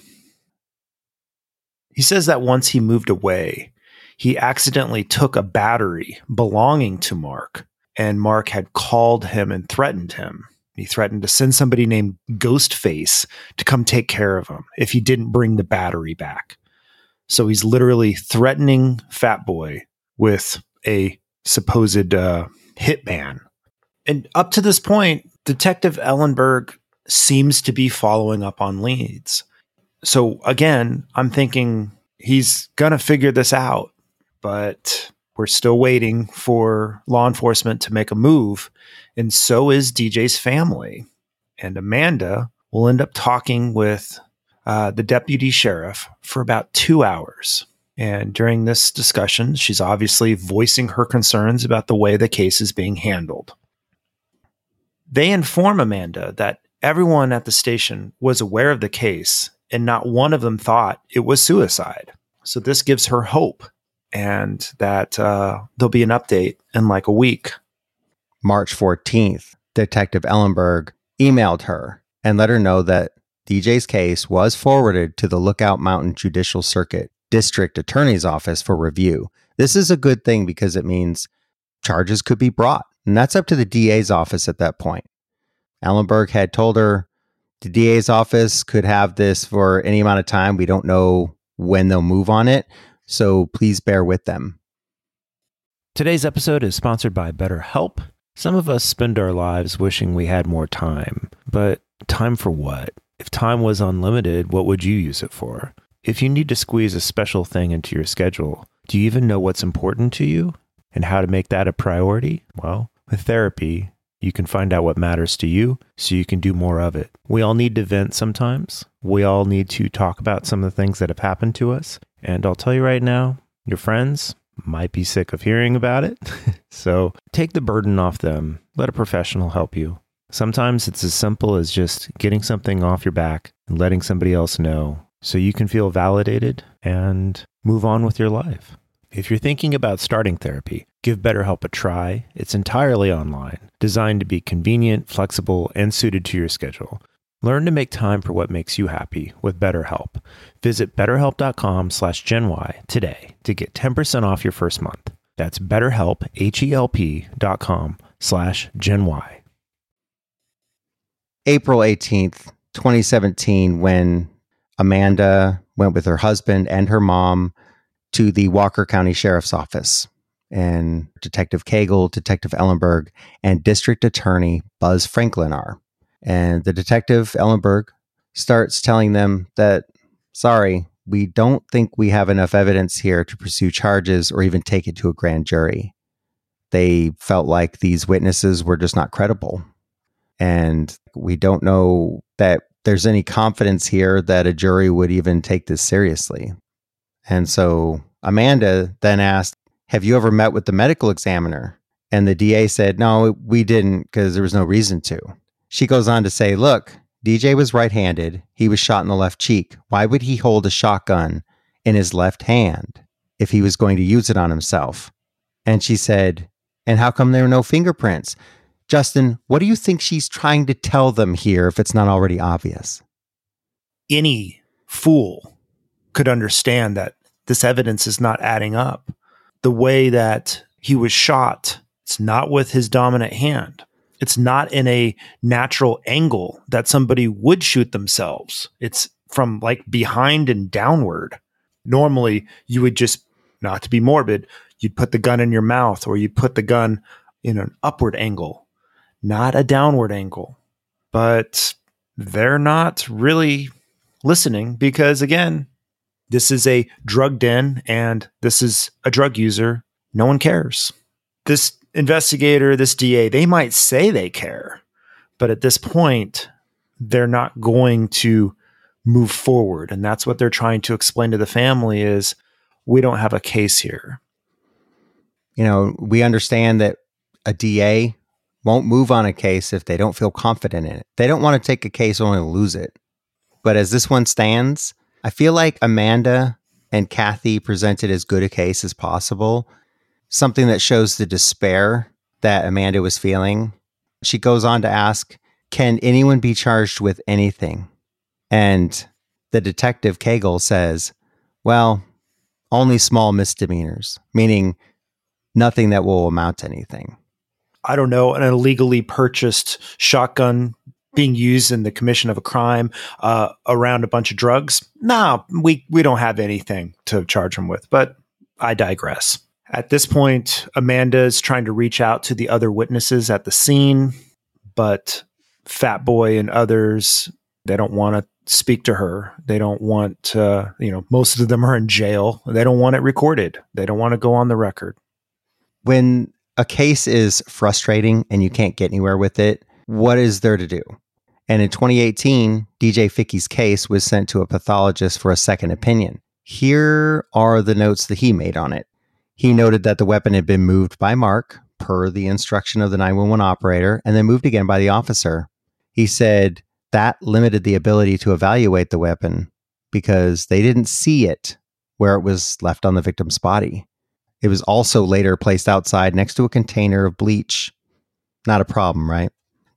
He says that once he moved away, he accidentally took a battery belonging to Mark, and Mark had called him and threatened him. He threatened to send somebody named Ghostface to come take care of him if he didn't bring the battery back. So he's literally threatening Fat Boy with a supposed uh, hitman. And up to this point, Detective Ellenberg seems to be following up on leads. So again, I'm thinking he's going to figure this out, but we're still waiting for law enforcement to make a move. And so is D J's family. And Amanda will end up talking with uh, the deputy sheriff for about two hours. And during this discussion, she's obviously voicing her concerns about the way the case is being handled. They inform Amanda that everyone at the station was aware of the case, and not one of them thought it was suicide. So this gives her hope, and that uh, there'll be an update in like a week. March fourteenth, Detective Ellenberg emailed her and let her know that D J's case was forwarded to the Lookout Mountain Judicial Circuit District Attorney's Office for review. This is a good thing because it means charges could be brought, and that's up to the D A's office at that point. Ellenberg had told her the D A's office could have this for any amount of time. We don't know when they'll move on it, so please bear with them. Today's episode is sponsored by BetterHelp. Some of us spend our lives wishing we had more time, but time for what? If time was unlimited, what would you use it for? If you need to squeeze a special thing into your schedule, do you even know what's important to you and how to make that a priority? Well, with therapy, you can find out what matters to you so you can do more of it. We all need to vent sometimes. We all need to talk about some of the things that have happened to us. And I'll tell you right now, your friends might be sick of hearing about it. So take the burden off them. Let a professional help you. Sometimes it's as simple as just getting something off your back and letting somebody else know so you can feel validated and move on with your life. If you're thinking about starting therapy, give BetterHelp a try. It's entirely online, designed to be convenient, flexible, and suited to your schedule. Learn to make time for what makes you happy with BetterHelp. Visit betterhelp.com slash GenY today to get ten percent off your first month. That's betterhelp, H-E-L-P dot com slash GenY. April eighteenth, twenty seventeen, when Amanda went with her husband and her mom to the Walker County Sheriff's Office. And Detective Cagle, Detective Ellenberg, and District Attorney Buzz Franklin are. And the detective, Ellenberg, starts telling them that, sorry, we don't think we have enough evidence here to pursue charges or even take it to a grand jury. They felt like these witnesses were just not credible. And we don't know that there's any confidence here that a jury would even take this seriously. And so Amanda then asked, have you ever met with the medical examiner? And the D A said, no, we didn't because there was no reason to. She goes on to say, look, D J was right-handed. He was shot in the left cheek. Why would he hold a shotgun in his left hand if he was going to use it on himself? And she said, and how come there were no fingerprints? Justin, what do you think she's trying to tell them here if it's not already obvious? Any fool could understand that this evidence is not adding up. The way that he was shot, it's not with his dominant hand. It's not in a natural angle that somebody would shoot themselves. It's from like behind and downward. Normally, you would just, not to be morbid, you'd put the gun in your mouth or you'd put the gun in an upward angle, not a downward angle. But they're not really listening because, again, this is a drug den and this is a drug user. No one cares. This investigator, this D A, they might say they care, but at this point, they're not going to move forward. And that's what they're trying to explain to the family is, we don't have a case here. You know, we understand that a D A won't move on a case if they don't feel confident in it. They don't want to take a case only to lose it. But as this one stands, I feel like Amanda and Kathy presented as good a case as possible. Something that shows the despair that Amanda was feeling. She goes on to ask, can anyone be charged with anything? And the detective Cagle says, well, only small misdemeanors, meaning nothing that will amount to anything. I don't know, an illegally purchased shotgun being used in the commission of a crime uh, around a bunch of drugs. No, we, we don't have anything to charge him with, but I digress. At this point, Amanda is trying to reach out to the other witnesses at the scene, but Fat Boy and others, they don't want to speak to her. They don't want, uh, you know, most of them are in jail. They don't want it recorded. They don't want to go on the record. When a case is frustrating and you can't get anywhere with it, what is there to do? And in twenty eighteen, D J Fickey's case was sent to a pathologist for a second opinion. Here are the notes that he made on it. He noted that the weapon had been moved by Mark, per the instruction of the nine one one operator, and then moved again by the officer. He said that limited the ability to evaluate the weapon because they didn't see it where it was left on the victim's body. It was also later placed outside next to a container of bleach. Not a problem, right?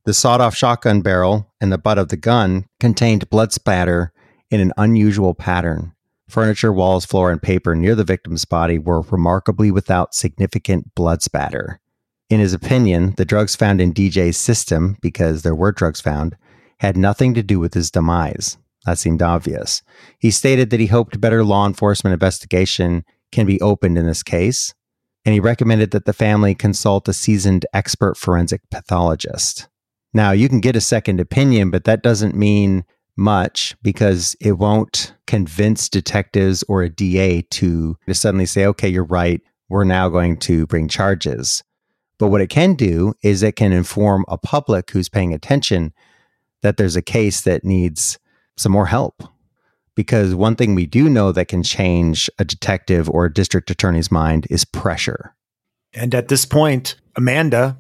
The sawed-off shotgun barrel and the butt of the gun contained blood spatter in an unusual pattern. Furniture, walls, floor, and paper near the victim's body were remarkably without significant blood spatter. In his opinion, the drugs found in D J's system, because there were drugs found, had nothing to do with his demise. That seemed obvious. He stated that he hoped better law enforcement investigation can be opened in this case, and he recommended that the family consult a seasoned expert forensic pathologist. Now, you can get a second opinion, but that doesn't mean much because it won't convince detectives or a D A to, to suddenly say, okay, you're right, we're now going to bring charges. But what it can do is it can inform a public who's paying attention that there's a case that needs some more help. Because one thing we do know that can change a detective or a district attorney's mind is pressure. And at this point, Amanda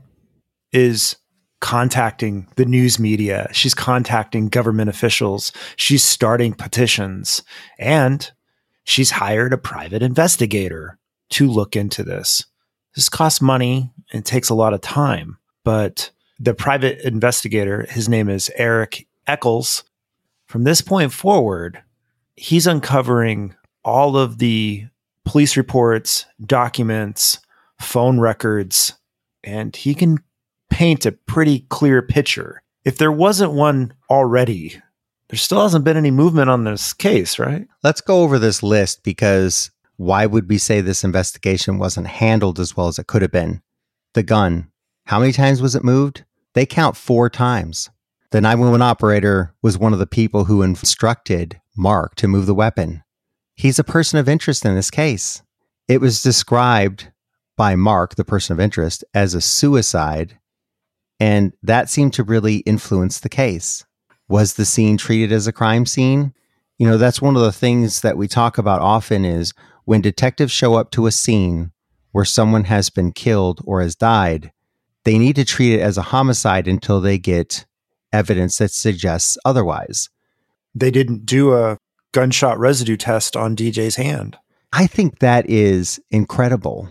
is contacting the news media. She's contacting government officials. She's starting petitions. And she's hired a private investigator to look into this. This costs money and takes a lot of time. But the private investigator, his name is Eric Eccles. From this point forward, he's uncovering all of the police reports, documents, phone records, and he can paint a pretty clear picture. If there wasn't one already, there still hasn't been any movement on this case, right? Let's go over this list because why would we say this investigation wasn't handled as well as it could have been? The gun. How many times was it moved? They count four times. The nine one one operator was one of the people who instructed Mark to move the weapon. He's a person of interest in this case. It was described by Mark, the person of interest, as a suicide, and that seemed to really influence the case. Was the scene treated as a crime scene? You know, that's one of the things that we talk about often is when detectives show up to a scene where someone has been killed or has died, they need to treat it as a homicide until they get evidence that suggests otherwise. They didn't do a gunshot residue test on D J's hand. I think that is incredible.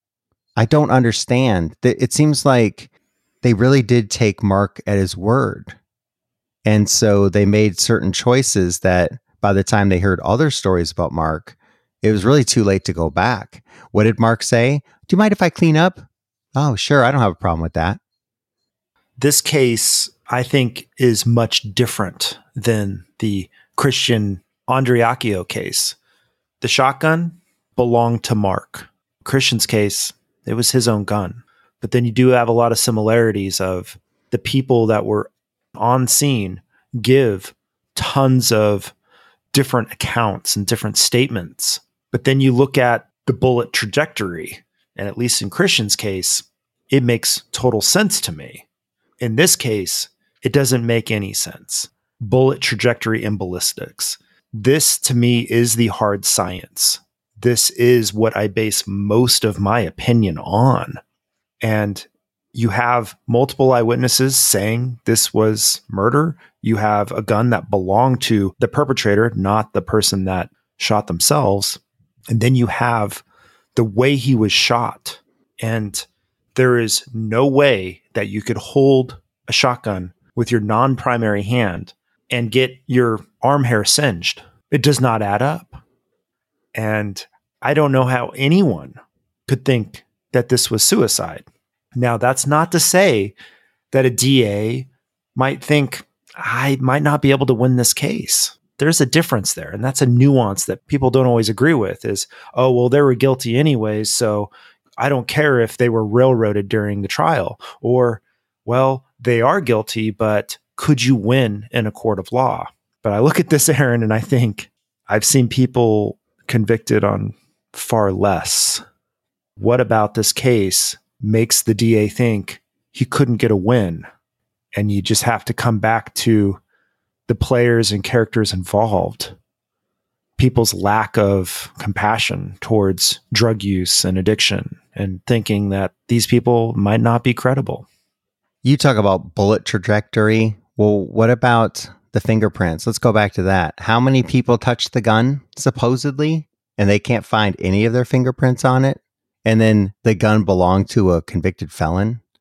I don't understand. It seems like they really did take Mark at his word. And so they made certain choices that by the time they heard other stories about Mark, it was really too late to go back. What did Mark say? Do you mind if I clean up? Oh, sure. I don't have a problem with that. This case, I think, is much different than the Christian Andreacchio case. The shotgun belonged to Mark. Christian's case, it was his own gun. But then you do have a lot of similarities of the people that were on scene give tons of different accounts and different statements. But then you look at the bullet trajectory, and at least in Christian's case, it makes total sense to me. In this case, it doesn't make any sense. Bullet trajectory in ballistics. This, to me, is the hard science. This is what I base most of my opinion on. And you have multiple eyewitnesses saying this was murder. You have a gun that belonged to the perpetrator, not the person that shot themselves. And then you have the way he was shot. And there is no way that you could hold a shotgun with your non-primary hand and get your arm hair singed. It does not add up. And I don't know how anyone could think that this was suicide. Now, that's not to say that a D A might think, I might not be able to win this case. There's a difference there. And that's a nuance that people don't always agree with is, oh, well, they were guilty anyways, so I don't care if they were railroaded during the trial. Or, well, they are guilty, but could you win in a court of law? But I look at this, Aaron, and I think I've seen people convicted on far less. What about this case makes the D A think he couldn't get a win? And you just have to come back to the players and characters involved, people's lack of compassion towards drug use and addiction, and thinking that these people might not be credible. You talk about bullet trajectory. Well, what about the fingerprints? Let's go back to that. How many people touched the gun, supposedly, and they can't find any of their fingerprints on it? And then the gun belonged to a convicted felon?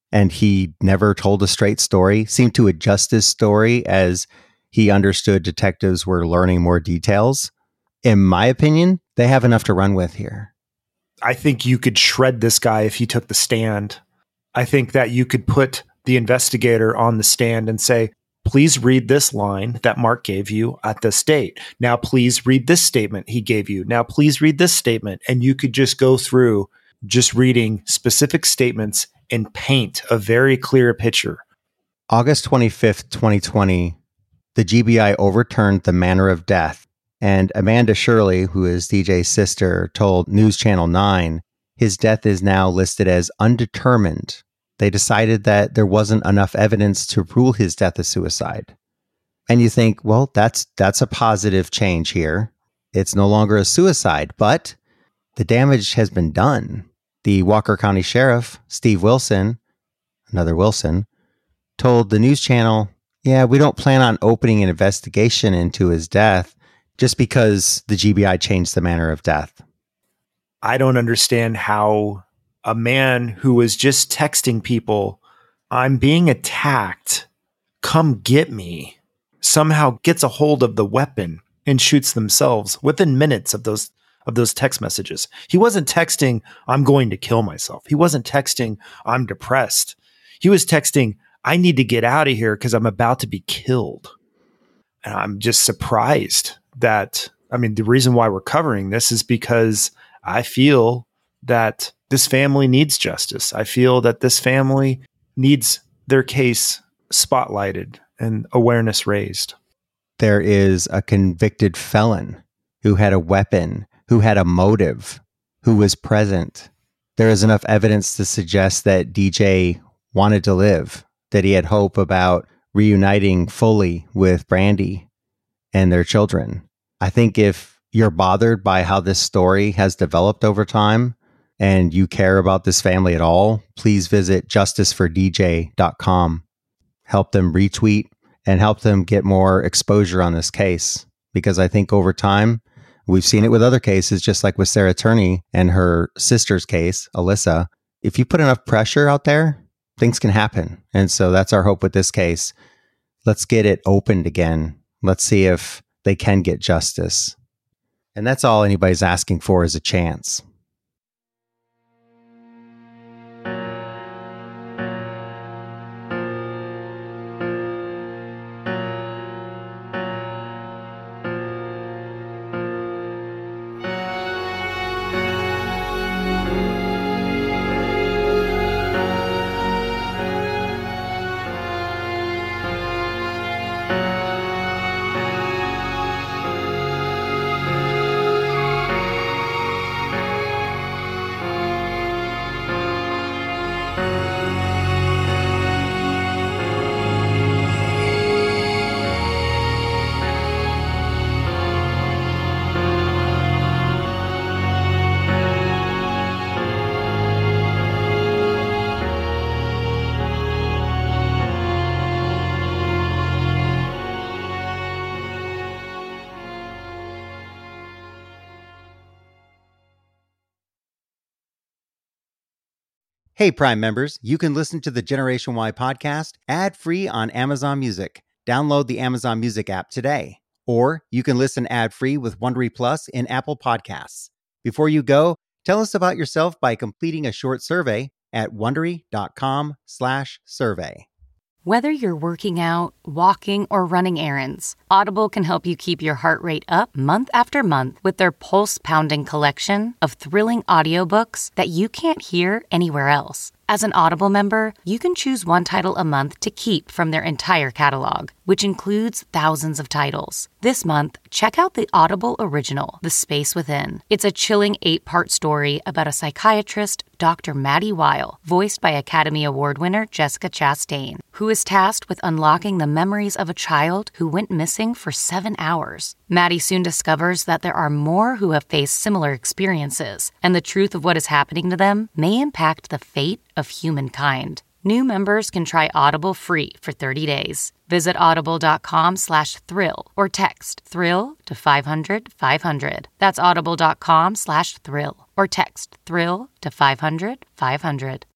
and he never told a straight story, seemed to adjust his story as he understood detectives were learning more details. In my opinion, they have enough to run with here. I think you could shred this guy if he took the stand. I think that you could put the investigator on the stand and say, please read this line that Mark gave you at this date. Now, please read this statement he gave you. Now, please read this statement. And you could just go through just reading specific statements and paint a very clear picture. August twenty-fifth, twenty twenty, the G B I overturned the manner of death, and Amanda Shirley, who is D J's sister, told News Channel nine his death is now listed as undetermined. They decided that there wasn't enough evidence to rule his death a suicide. And you think, well, that's that's a positive change here. It's no longer a suicide, but the damage has been done. The Walker County Sheriff, Steve Wilson, another Wilson, told the news channel, yeah, we don't plan on opening an investigation into his death just because the G B I changed the manner of death. I don't understand how a man who was just texting people, I'm being attacked, come get me, somehow gets a hold of the weapon and shoots themselves within minutes of those of those text messages. He wasn't texting, I'm going to kill myself. He wasn't texting, I'm depressed. He was texting, I need to get out of here because I'm about to be killed. And I'm just surprised that, I mean, the reason why we're covering this is because I feel that this family needs justice. I feel that this family needs their case spotlighted and awareness raised. There is a convicted felon who had a weapon, who had a motive, who was present. There is enough evidence to suggest that D J wanted to live, that he had hope about reuniting fully with Brandy and their children. I think if you're bothered by how this story has developed over time and you care about this family at all, please visit justice for d j dot com. Help them retweet and help them get more exposure on this case. Because I think over time, we've seen it with other cases, just like with Sarah Turney and her sister's case, Alyssa. If you put enough pressure out there, things can happen. And so that's our hope with this case. Let's get it opened again. Let's see if they can get justice. And that's all anybody's asking for is a chance. Hey, Prime members, you can listen to the Generation Y podcast ad-free on Amazon Music. Download the Amazon Music app today. Or you can listen ad-free with Wondery Plus in Apple Podcasts. Before you go, tell us about yourself by completing a short survey at Wondery.com slash survey. Whether you're working out, walking, or running errands, Audible can help you keep your heart rate up month after month with their pulse-pounding collection of thrilling audiobooks that you can't hear anywhere else. As an Audible member, you can choose one title a month to keep from their entire catalog, which includes thousands of titles. This month, check out the Audible original, The Space Within. It's a chilling eight-part story about a psychiatrist, Doctor Maddie Weil, voiced by Academy Award winner Jessica Chastain, who is tasked with unlocking the memories of a child who went missing for seven hours. Maddie soon discovers that there are more who have faced similar experiences, and the truth of what is happening to them may impact the fate of humankind. New members can try Audible free for thirty days. Visit audible.com slash thrill or text thrill to five hundred five hundred. That's audible.com slash thrill or text thrill to five hundred five hundred.